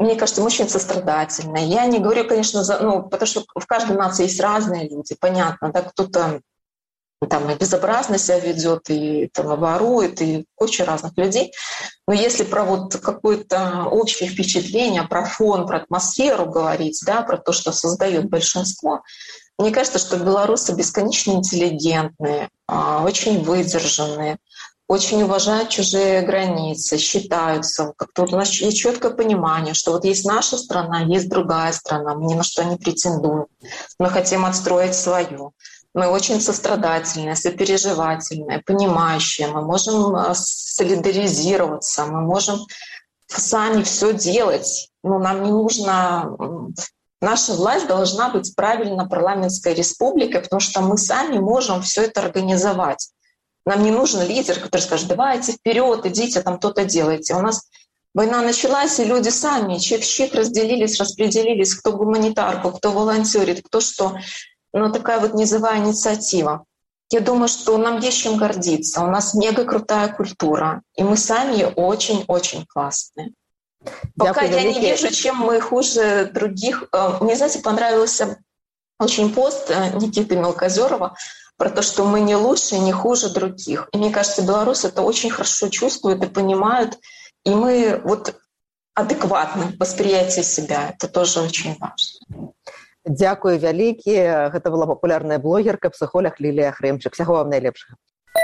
мне кажется, мы очень сострадательные. Я не говорю, конечно, потому что в каждой нации есть разные люди, понятно, да, кто-то там и безобразно себя ведет, и там ворует, и куча разных людей. Но если про вот какое-то общее впечатление, про фон, про атмосферу говорить, да, про то, что создает большинство, мне кажется, что белорусы бесконечно интеллигентные, очень выдержанные, очень уважают чужие границы, считаются. Как-то у нас есть четкое понимание, что вот есть наша страна, есть другая страна, мы ни на что не претендуем, мы хотим отстроить свою. Мы очень сострадательные, сопереживательные, понимающие. Мы можем солидаризироваться, мы можем сами все делать. Но нам не нужно... Наша власть должна быть правильно парламентской республикой, потому что мы сами можем все это организовать. Нам не нужен лидер, который скажет: давайте вперед, идите, там то-то делайте. У нас война началась, и люди сами чик-чик разделились, распределились, кто гуманитарку, кто волонтерит, кто что. Но такая вот низовая инициатива. Я думаю, что нам есть чем гордиться. У нас мега крутая культура, и мы сами очень-очень классные. Пока я не вижу, чем мы хуже других. Мне, знаете, понравился очень пост Никиты Мелкозерова про то, что мы не лучше, не хуже других. И мне кажется, белорусы это очень хорошо чувствуют и понимают. И мы вот адекватны в восприятии себя. Это тоже очень важно. Дзякуй вялікі. Гэта была папулярная блогерка, псіхолог Лілія Хрэмчык. Всяго вам найлепшага.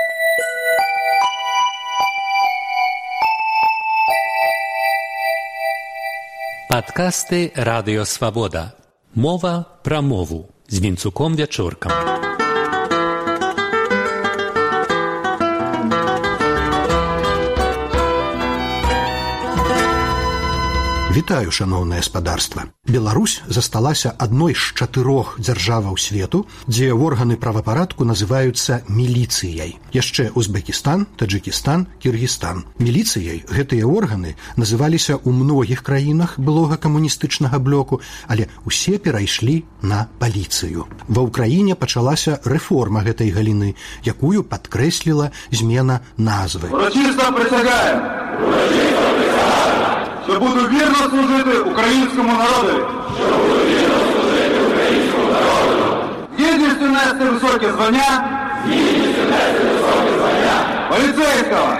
Падкасты Радыё Свабода. Мова пра мову з Вінцуком Вячоркам. Вітаю, шаноўнае спадарства. Беларусь засталася адной з 4 дзяржаваў свету, дзе органы правапарадку называюцца міліцыяй. Яшчэ Узбекістан, Таджикістан, Кіргізстан. Міліцыяй гэтыя органы называліся ў многіх краінах былога камуністычнага блоку, але ўсе перайшлі на паліцыю. Ва ўкраіне пачалася рэформа гэтай галіны, якую падкрэсліла змена назвы. Урочисто присягаю! Що буду вірно служити українському народу. Гідністю нести високе звання. Поліцейського.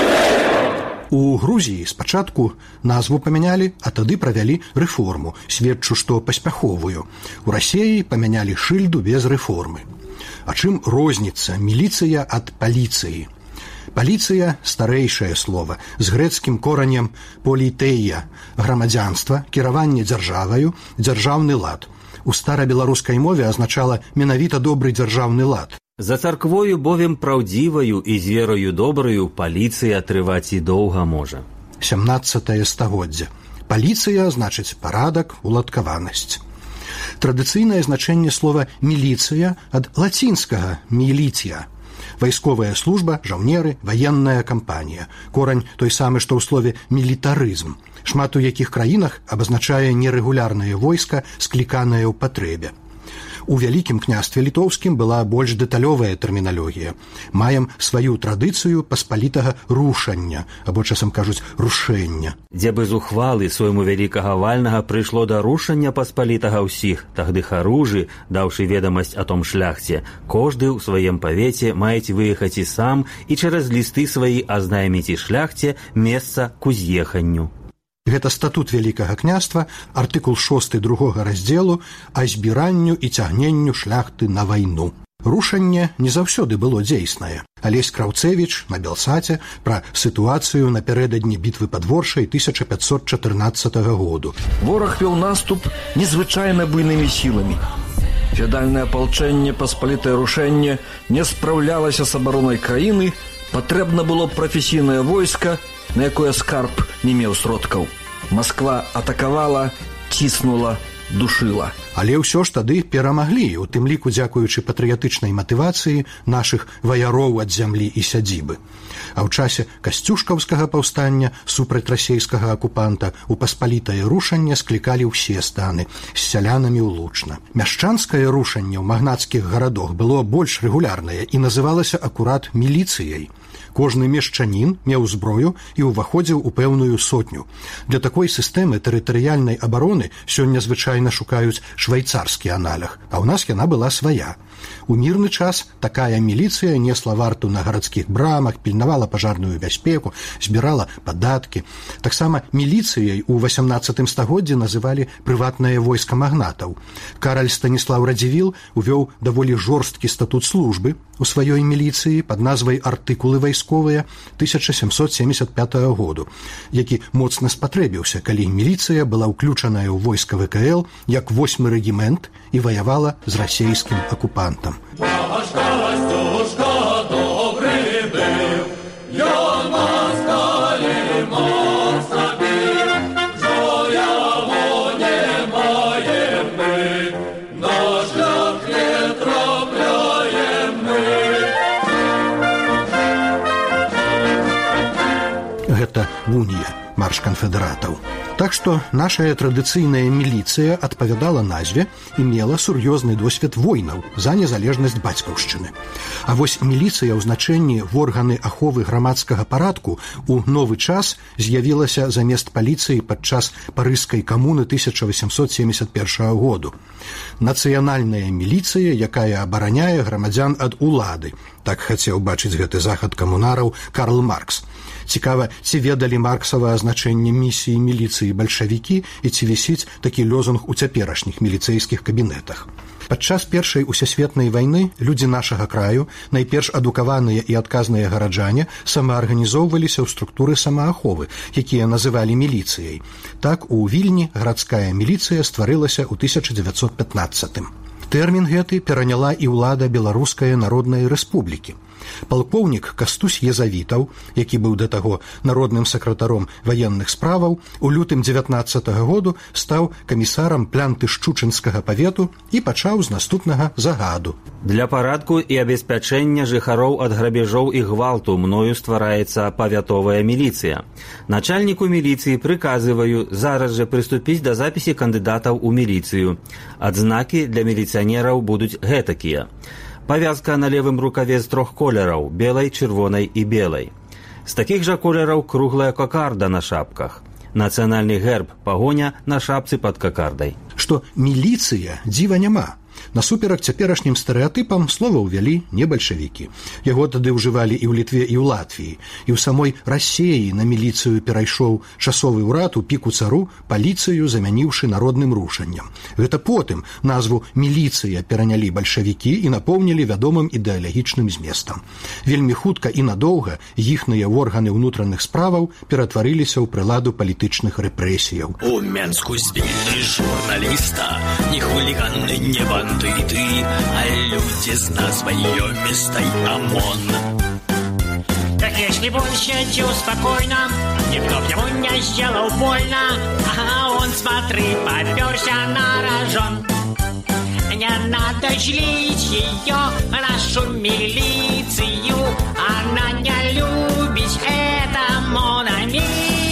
У Грузіі спачатку назву памянялі, а тады правялі рэформу, сведчу, што паспяховую. У Расіі памянялі шыльду без рэформы. А чым розніца міліцыя ад паліцыі? Паліцыя – старэйшае слова, з грэцкім коранем політэя, грамадзянства, кіраванне дзяржаваю, дзяржаўны лад. У старабеларускай мове азначала менавіта добры дзяржаўны лад. За царквою бовем праўдзіваю і з верою добраю паліцыя трываць і доўга можа. 17 стагоддзе. Паліцыя значыць парадак, уладкаванасць. Традыцыйнае значэнне слова «міліцыя» ад лацінскага «міліція». Вайсковая служба, жаўнеры, ваенная кампанія. Корань той самы, што ў слове «мілітарызм». Шмат у якіх краінах абазначае нерэгулярнае войска, скліканае ў патрэбе. У Вялікім княстве літоўскім была больш дэталёвая тэрміналогія. Маем сваю традыцыю паспалітага рушання, або часам кажуць рушэння. Дзе бы з ухвалы свойму вялікага вальнага прыйшло да рушання паспалітага ўсіх, тагды харужы, даўшы ведамасць о том шляхце, кожды ў сваем павеце маець выехаць і сам і чараз лісты сваі азнайміць і шляхце месца к уз'еханню. Гэта статут Вялікага княства, артыкул 6 другога раздзелу о збіранню і цягненню шляхты на вайну. Рушанне не заўсёды было дзейснае. Алесь Краўцевіч на Белсаце пра сітуацыю напярэдадні бітвы пад Воршай 1514 году. Вораг вёў наступ незвычайна буйнымі сіламі. Феадальнае апалчэнне, паспалітае рушэнне не спраўлялася з абаронай краіны, патрэбна было прафесійнае войска, на якое скарб не меў сродкаў. Масква атакавала, ціснула, душыла. Але ўсё ж тады перамаглі, у тым ліку дзякуючы патрыятычнай матывацыі нашых ваяроў ад зямлі і сядзібы. А ў часе касцюшкаўскага паўстання супраць расейскага акупанта у паспалітае рушанне склікалі ўсе станы, з сялянамі ўлучна. Мяшчанскае рушанне ў магнацкіх гарадах было больш рэгулярнае і называлася акурат міліцыяй. Кожны мешчанін меў зброю і ўваходзіў у пэўную сотню. Для такой сістэмы тэрытарыяльнай абароны сёння звычайна шукаюць швайцарскі аналаг, а ў нас яна была свая. У мірны час такая міліцыя несла варту на гарадскіх брамах, пільнавала пажарную бяспеку, збірала падаткі. Таксама міліцыяй у 18 стагоддзі называлі прыватнае войска магнатаў. Караль Станіслаў Радзівіл увёў даволі жорсткі статут службы у сваёй міліцыі пад назвай «Артыкулы вайсковыя» 1775 году, які моцна спатрэбіўся, калі міліцыя была ўключаная ў войска ВКЛ як 8-й рэгімент і ваявала з расейскім акупантам. Гэта Унія, марш канфедэратаў. Так што нашая традыцыйная міліцыя адпавядала назве і мела сур'ёзны досвед войнаў за незалежнасць бацькаўшчыны. А вось міліцыя ў значэнні в органы аховы грамадскага парадку у новы час з'явілася замест паліцыі падчас парыжскай камуны 1871 году. Нацыянальная міліцыя, якая абараняе грамадзян ад улады. Так хацеў бачыць гэты захад камунараў Карл Маркс. Цікава, ці ведалі марксавае значэнне місіі міліцыі бальшавікі і ці вісіць такі лозунг у цяперашніх міліцэйскіх кабінетах. Падчас Першай усесветнай вайны людзі нашага краю, найперш адукаваныя і адказныя гараджане, самаарганізоўваліся ў структуры самааховы, якія называлі міліцыяй. Так, у Вільні гарадская міліцыя стварылася ў 1915-м. Тэрмін гэты пераняла і ўлада Беларускай Народнай Рэспублікі. Палкоўнік Кастусь Езавітаў, які быў да таго народным сакратаром ваенных справаў, у лютым 19-го году стаў камісарам Плянты-Шчучынскага павету і пачаў з наступнага загаду. Для парадку і абеспячэння жыхароў ад грабежоў і гвалту мною ствараецца павятовая міліцыя. Начальніку міліцыі прыказываю зараз жа прыступіць да запісі кандыдатаў у міліцыю. Адзнакі для міліцыянераў будуць гэтакія. Павязка на левым рукаве з 3 колераў – белай, чырвонай і белай. З такіх жа колераў круглая кокарда на шапках. Нацыянальны герб – пагоня на шапцы пад кокардай. Што міліцыя дзіва няма. Насуперак цяперашнім стэрэатыпам слова ўвялі не бальшавікі. Яго тады ўжывалі і ў Літве, і ў Латвіі. І ў самой Расеі на міліцыю перайшоў часовы ўрад у піку цару, паліцыю замяніўшы народным рушаннем. Гэта потым назву «міліцыя» перанялі бальшавікі і напоўнілі вядомым ідэалагічным зместам. Вельмі хутка і надоўга іхныя органы ўнутраных справаў ператварыліся ў прыладу палітычных рэпрэсіяў. У Менску збілі журналіста, не хуліганы, не банды. А люди с назвой ёмистой ОМОН. Так если бы он сидел спокойно, никто б ему не сделал больно, а он, смотри, попёрся на рожон. Не надо злить ее, нашу милицию, она не любит это монами.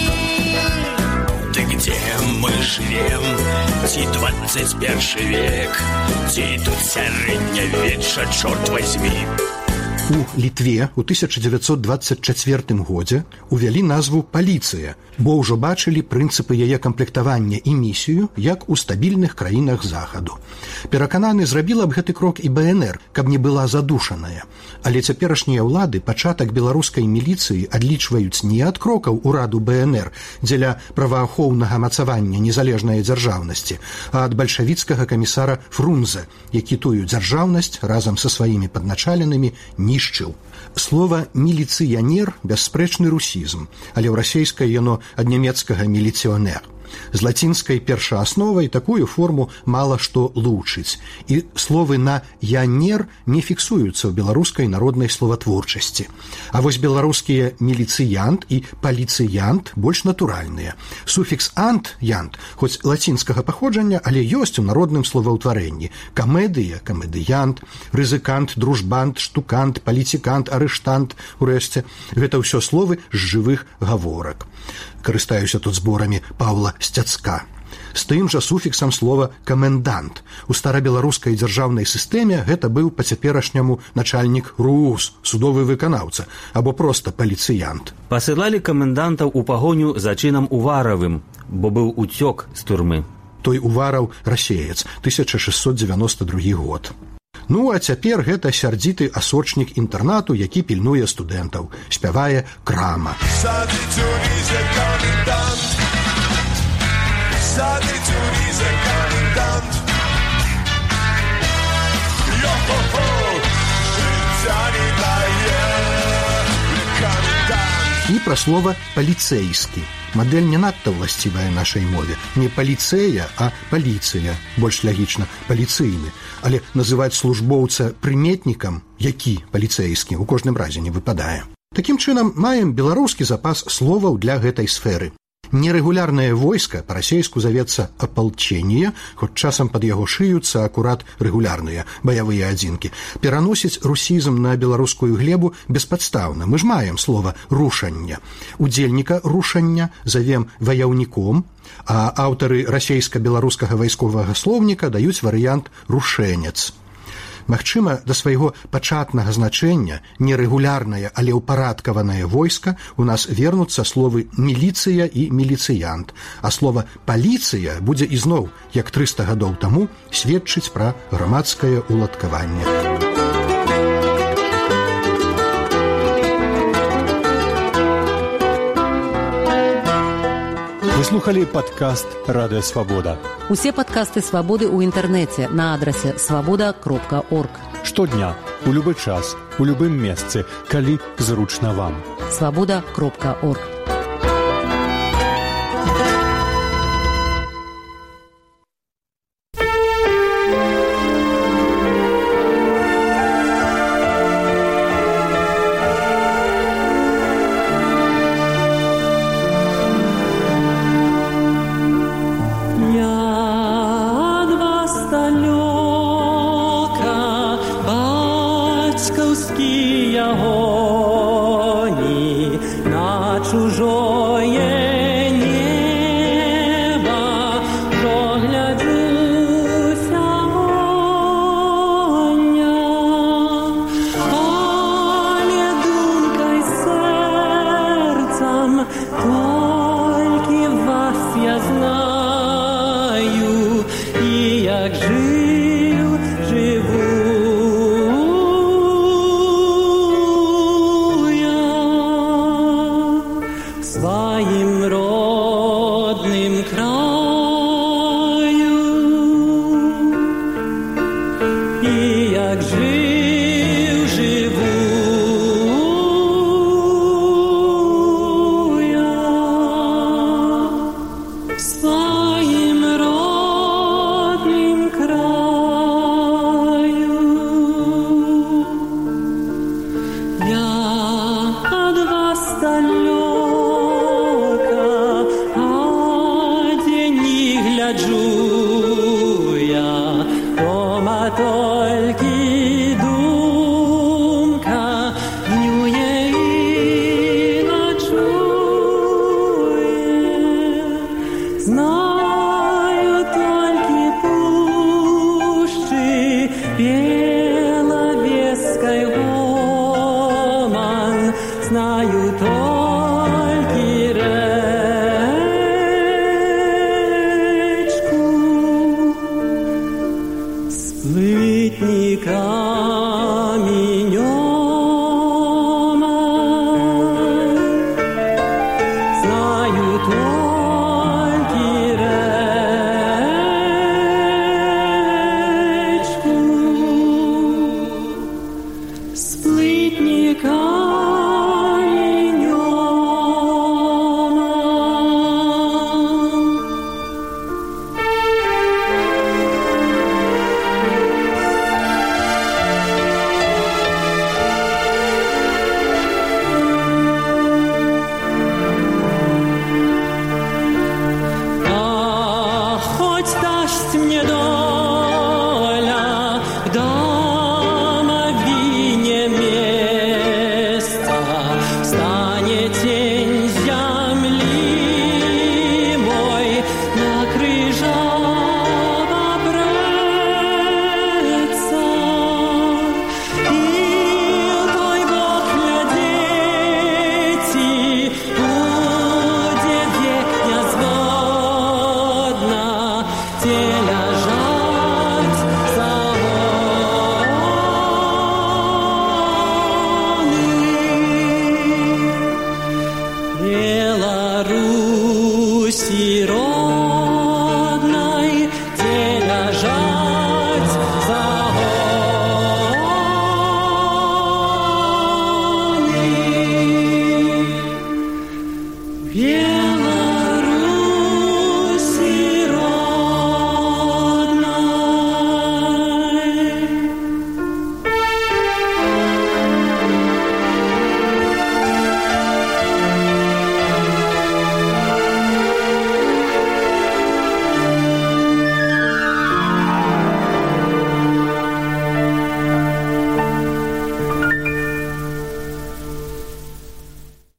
Ты где мы живем? Ці 21 век, ці тут сярэднявечча, чорт возьми. У Літве ў 1924 годзе увялі назву «паліцыя», бо ўжо бачылі прынцыпы яе камплектавання і місію, як у стабільных краінах захаду. Перакананы, зрабіла б гэты крок і БНР, каб не была задушаная. Але цяперашнія ўлады пачатак беларускай міліцыі адлічваюць не ад крокаў ураду БНР дзеля праваахоўнага мацавання незалежнай дзяржаўнасці, а ад бальшавіцкага камісара Фрунзе, які тую дзяржаўнасць разам са сваімі падначаленымі нішчыў. Слова «міліцыянер» – бясспрэчны русізм, але ў расейскай яно ад нямецкага «міліцыонер». З лацінскай першаасновай такую форму мала што лучыць, і словы на «янер» не фіксуюцца ў беларускай народнай словатворчасці. А вось беларускія «міліцыянт» і «паліцыянт» больш натуральныя. Суфікс «ант» – «янт», хоць лацінскага паходжання, але ёсць у народным словаўтварэнні. Камедыя – камедыянт, рызыкант, дружбант, штукант, паліцікант, арыштант, урэшце. Гэта ўсё словы з жывых гаворак. Карыстаюся тут зборамі Паўла Сцяцка. з тым жа суфіксам слова «камендант». У старабеларускай дзяржаўнай сістэме гэта быў па-цяперашняму начальнік РУС, судовы выканаўца, або проста паліцыянт. Пасылалі камендантаў у пагоню за чынам Уваравым, бо быў уцёк з турмы. Той Увараў расеец, 1692 год. Ну, а цяпер гэта сярдзіты асочнік інтэрнату, які пільнуе студэнтаў. Спявае Крама. І пра слова «паліцэйскі». Мадэль не надта ўласцівая нашай мове. Не паліцэя, а паліцыя. Больш лягічна, паліцыйны. Але называць службоўца прыметнікам, які паліцэйскі, у кожным разе не выпадае. Такім чынам, маем беларускі запас словаў для гэтай сферы. Нерэгулярнае войска па-расейску завецца апалчэнне, хоць часам пад яго шыюцца акурат рэгулярныя баявыя адзінкі. Пераносіць русізм на беларускую глебу беспадстаўна. Мы ж маем слова «рушання». Удзельніка рушання завем ваяўніком, а аўтары расейска-беларускага вайсковага слоўніка даюць варыянт «рушэнец». Магчыма, да свайго пачатнага значэння нерэгулярнае, але ўпарадкаванае войска у нас вернуцца словы «міліцыя» і «міліцыянт», а слова «паліцыя» будзе ізноў, як 300 гадоў таму, сведчыць пра грамадскае уладкаванне. Вы слухали падкаст «Радыё Свабода». Усе падкасты «Свабоды» ў інтэрнэце на адрасе свабода.орг. Штодня, у любы час, у любым месцы, калі зручна вам. свабода.орг. Песня